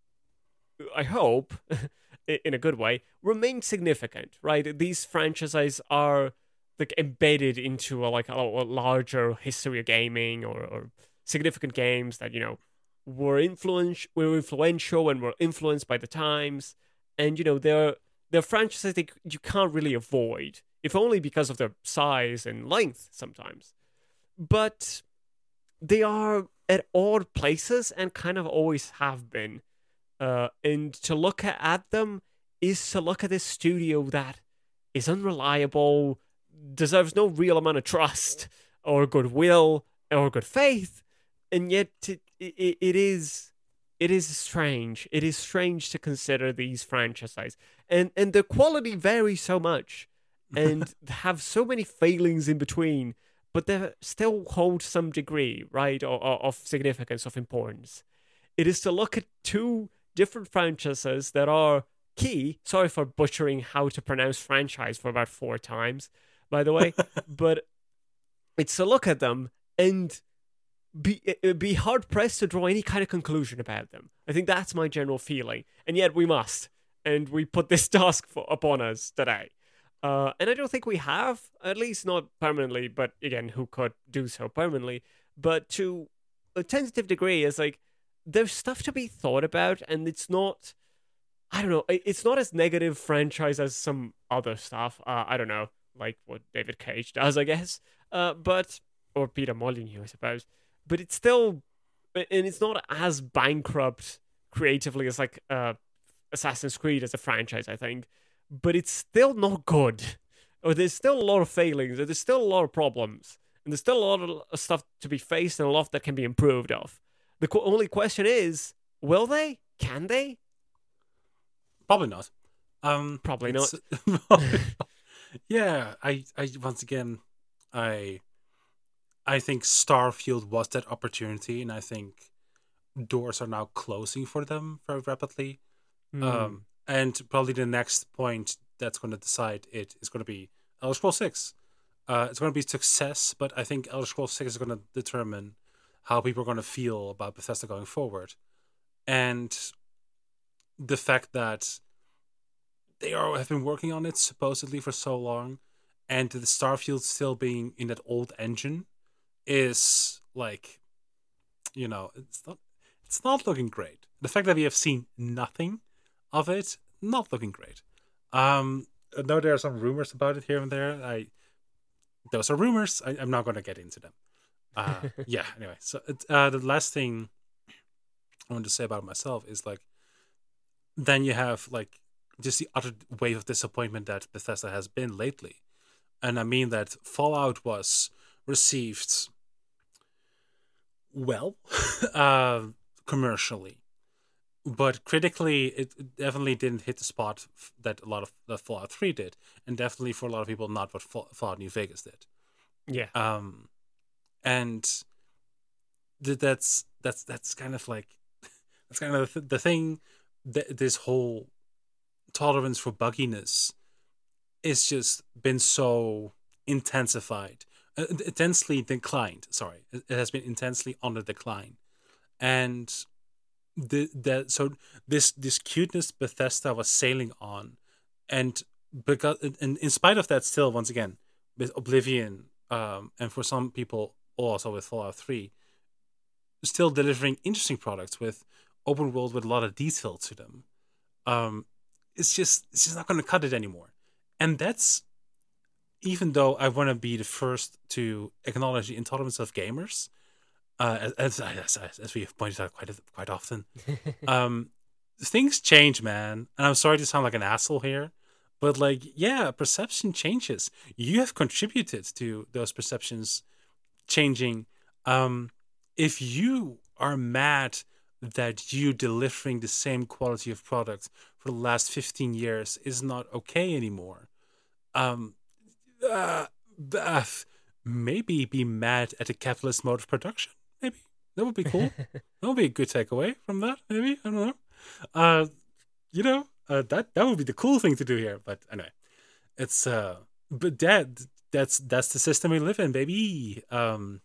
Speaker 2: I hope, i- in a good way, remain significant. Right? These franchises are like embedded into a like a, a larger history of gaming, or, or significant games that you know were influence were influential and were influenced by the times, and you know they're they're franchises that you can't really avoid, if only because of their size and length sometimes. But they are at odd places and kind of always have been. Uh, and to look at, at them is to look at this studio that is unreliable, deserves no real amount of trust or goodwill or good faith, and yet it, it, it is it is strange. It is strange to consider these franchises, and and the quality varies so much, and have so many failings in between, but they still hold some degree, right, of, of significance, of importance. It is to look at two different franchises that are key. Sorry for butchering how to pronounce franchise for about four times, by the way, but it's to look at them and be be hard pressed to draw any kind of conclusion about them. I think that's my general feeling, and yet we must, and we put this task for, upon us today. Uh, and I don't think we have, at least not permanently. But again, who could do so permanently? But to a tentative degree, is like there's stuff to be thought about, and it's not. I don't know. It's not as negative franchise as some other stuff. Uh, I don't know, like what David Cage does, I guess. Uh, but or Peter Molyneux, I suppose. But it's still, and it's not as bankrupt creatively as like uh, Assassin's Creed as a franchise, I think. But it's still not good. Or there's still a lot of failings. Or there's still a lot of problems, and there's still a lot of stuff to be faced, and a lot that can be improved of. The qu- only question is, will they? Can they?
Speaker 1: Probably not. Um,
Speaker 2: Probably not.
Speaker 1: it's- yeah, I, I once again, I, I think Starfield was that opportunity, and I think doors are now closing for them very rapidly.
Speaker 2: Hmm.
Speaker 1: Um, and probably the next point that's going to decide it is going to be Elder Scrolls six. Uh, it's going to be a success, but I think Elder Scrolls six is going to determine how people are going to feel about Bethesda going forward. And the fact that they are have been working on it supposedly for so long, and the Starfield still being in that old engine is like, you know, it's not it's not looking great. The fact that we have seen nothing of it, not looking great. Um, I know there are some rumors about it here and there. I those are rumors. I, I'm not going to get into them. Uh, yeah. Anyway, so uh, the last thing I want to say about myself is like, then you have like just the other wave of disappointment that Bethesda has been lately, and I mean that Fallout was received well, uh, commercially, but critically, it definitely didn't hit the spot that a lot of that Fallout three did, and definitely for a lot of people, not what Fallout New Vegas did.
Speaker 2: Yeah.
Speaker 1: Um, and th- that's that's that's kind of like that's kind of the, th- the thing. That this whole tolerance for bugginess is just been so intensified, uh, intensely declined. Sorry, it has been intensely on the decline, and the that so this this cuteness Bethesda was sailing on, and because and in spite of that, still once again with Oblivion, um, and for some people also with Fallout three, still delivering interesting products with open world with a lot of detail to them. Um, it's just it's just not going to cut it anymore, and that's even though I want to be the first to acknowledge the intolerance of gamers, uh, as, as as as we have pointed out quite quite often. Um, things change, man, and I'm sorry to sound like an asshole here, but like, yeah, perception changes. You have contributed to those perceptions changing. Um, if you are mad that you delivering the same quality of product for the last fifteen years is not okay anymore, um, uh, uh, maybe be mad at the capitalist mode of production. Maybe that would be cool. That would be a good takeaway from that. Maybe, I don't know. Uh, you know, uh, that that would be the cool thing to do here. But anyway, it's uh, but that that's that's the system we live in, baby. Um,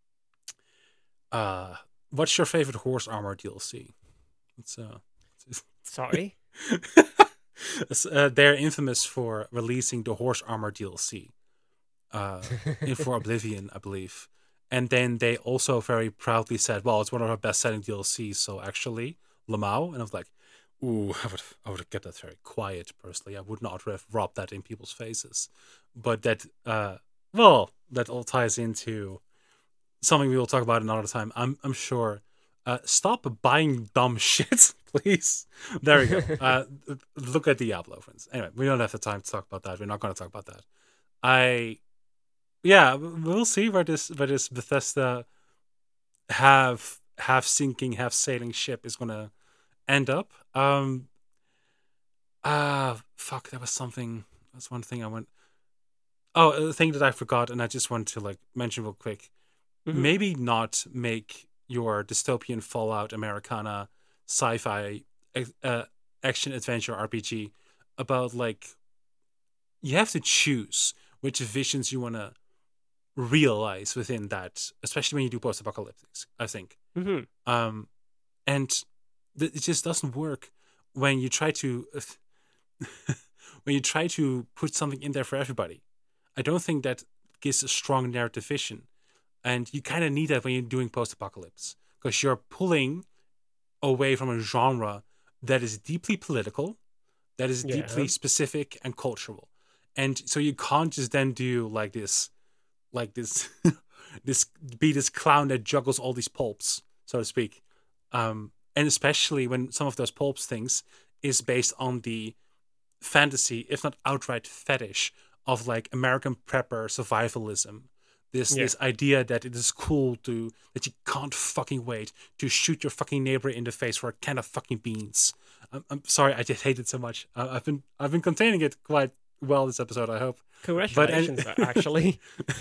Speaker 1: uh, what's your favorite horse armor D L C? It's uh,
Speaker 2: Sorry.
Speaker 1: uh, they're infamous for releasing the horse armor D L C, uh, for Oblivion, I believe. And then they also very proudly said, "Well, it's one of our best-selling D L Cs." So actually, Lamau, and I was like, "Ooh, I would, I would have kept that very quiet personally. I would not have rubbed that in people's faces." But that, uh, well, that all ties into something we will talk about another time. I'm, I'm sure. Uh, stop buying dumb shit, please. There we go. Uh, look at Diablo, friends. Anyway, we don't have the time to talk about that. We're not going to talk about that. I. Yeah, we'll see where this where this Bethesda half half sinking, half sailing ship is gonna end up. Um ah uh, fuck, that was something that's one thing I went Oh, a thing that I forgot and I just want to like mention real quick. Mm-hmm. Maybe not make your dystopian Fallout Americana sci-fi uh, action adventure R P G about like you have to choose which visions you wanna realize within that, especially when you do post-apocalyptics, I think.
Speaker 2: Mm-hmm.
Speaker 1: Um, and th- it just doesn't work when you try to when you try to put something in there for everybody. I don't think that gives a strong narrative vision, and you kind of need that when you're doing post-apocalypse because you're pulling away from a genre that is deeply political, that is yeah. deeply specific and cultural, and so you can't just then do like this. Like this, this be this clown that juggles all these pulps, so to speak, um, and especially when some of those pulps things is based on the fantasy, if not outright fetish, of like American prepper survivalism. This yeah. this idea that it is cool to that you can't fucking wait to shoot your fucking neighbor in the face for a can of fucking beans. I'm, I'm sorry, I just hate it so much. Uh, I've been I've been containing it quite well this episode, I hope.
Speaker 2: Congratulations, but, actually.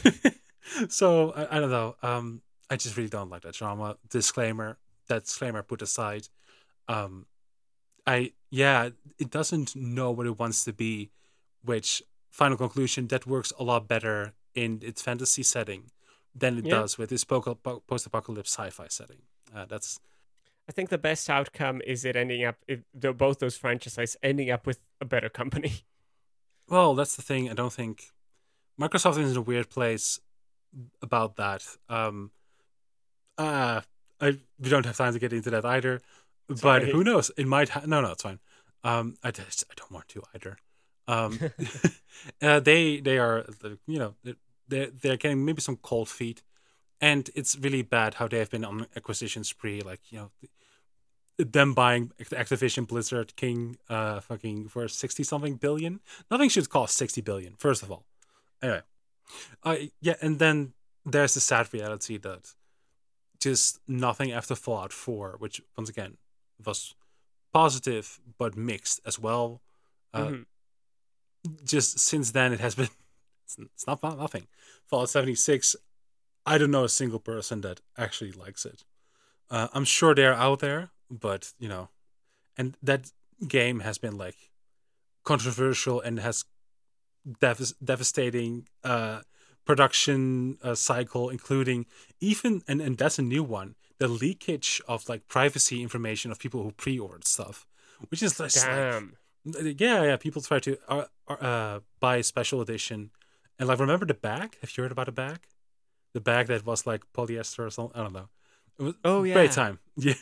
Speaker 1: So I, I don't know. Um, I just really don't like that genre. Disclaimer. That disclaimer put aside. Um, I yeah, it doesn't know what it wants to be. Which final conclusion that works a lot better in its fantasy setting than it
Speaker 2: Yeah.
Speaker 1: does with this po- po- post-apocalypse sci-fi setting. Uh, that's
Speaker 2: I think the best outcome is it ending up, if the, both those franchises ending up with a better company.
Speaker 1: well, that's the thing. I don't think Microsoft is in a weird place about that. Um, uh, I we don't have time to get into that either. But
Speaker 2: Sorry.
Speaker 1: who knows? It might. Ha- no, no, it's fine. Um, I just I don't want to either. Um, uh, they they are you know they they're getting maybe some cold feet, and it's really bad how they have been on acquisition spree. Like you know, them buying Activision Blizzard King, uh, fucking for sixty something billion. Nothing should cost sixty billion. First of all, anyway, uh, yeah, and then there's the sad reality that just nothing after Fallout four, which once again was positive but mixed as well. Uh,
Speaker 2: Mhm.
Speaker 1: Just since then, it has been it's, it's not not nothing. Fallout seventy-six, I don't know a single person that actually likes it. Uh, I'm sure they're out there, but you know, and that game has been like controversial and has dev- devastating uh, production uh, cycle, including even and, and that's a new one, the leakage of like privacy information of people who pre-ordered stuff, which is just like
Speaker 2: Damn.
Speaker 1: yeah, yeah. People try to uh, uh, buy a special edition, and like remember the bag? Have you heard about the bag? The bag that was like polyester or something. I don't know. It was
Speaker 2: Oh,
Speaker 1: a
Speaker 2: yeah.
Speaker 1: great time. Yeah.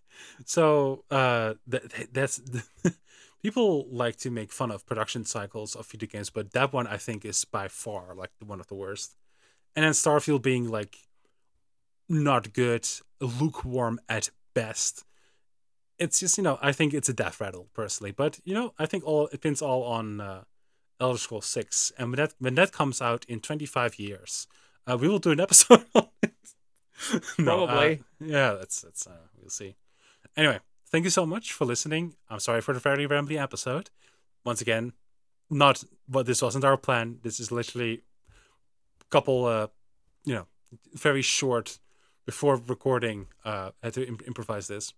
Speaker 1: So uh, that that's people like to make fun of production cycles of video games, but that one I think is by far like one of the worst. And then Starfield being like not good, lukewarm at best. It's just you know I think it's a death rattle personally, but you know I think all it pins all on uh, Elder Scrolls six, and when that when that comes out in twenty-five years, uh, we will do an episode on it. No, uh,
Speaker 2: Probably.
Speaker 1: yeah, that's that's uh, we'll see. Anyway, thank you so much for listening. I'm sorry for the very rambly episode. Once again, not but this wasn't our plan. This is literally a couple, uh, you know, very short before recording. Uh, had to imp- improvise this.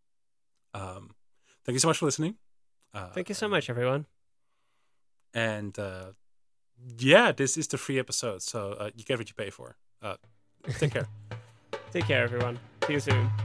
Speaker 1: Um, thank you so much for listening. Uh,
Speaker 2: Thank you so much, everyone.
Speaker 1: And uh, yeah, this is the free episode, so uh, you get what you pay for. Uh, take care.
Speaker 2: Take care, everyone. See you soon.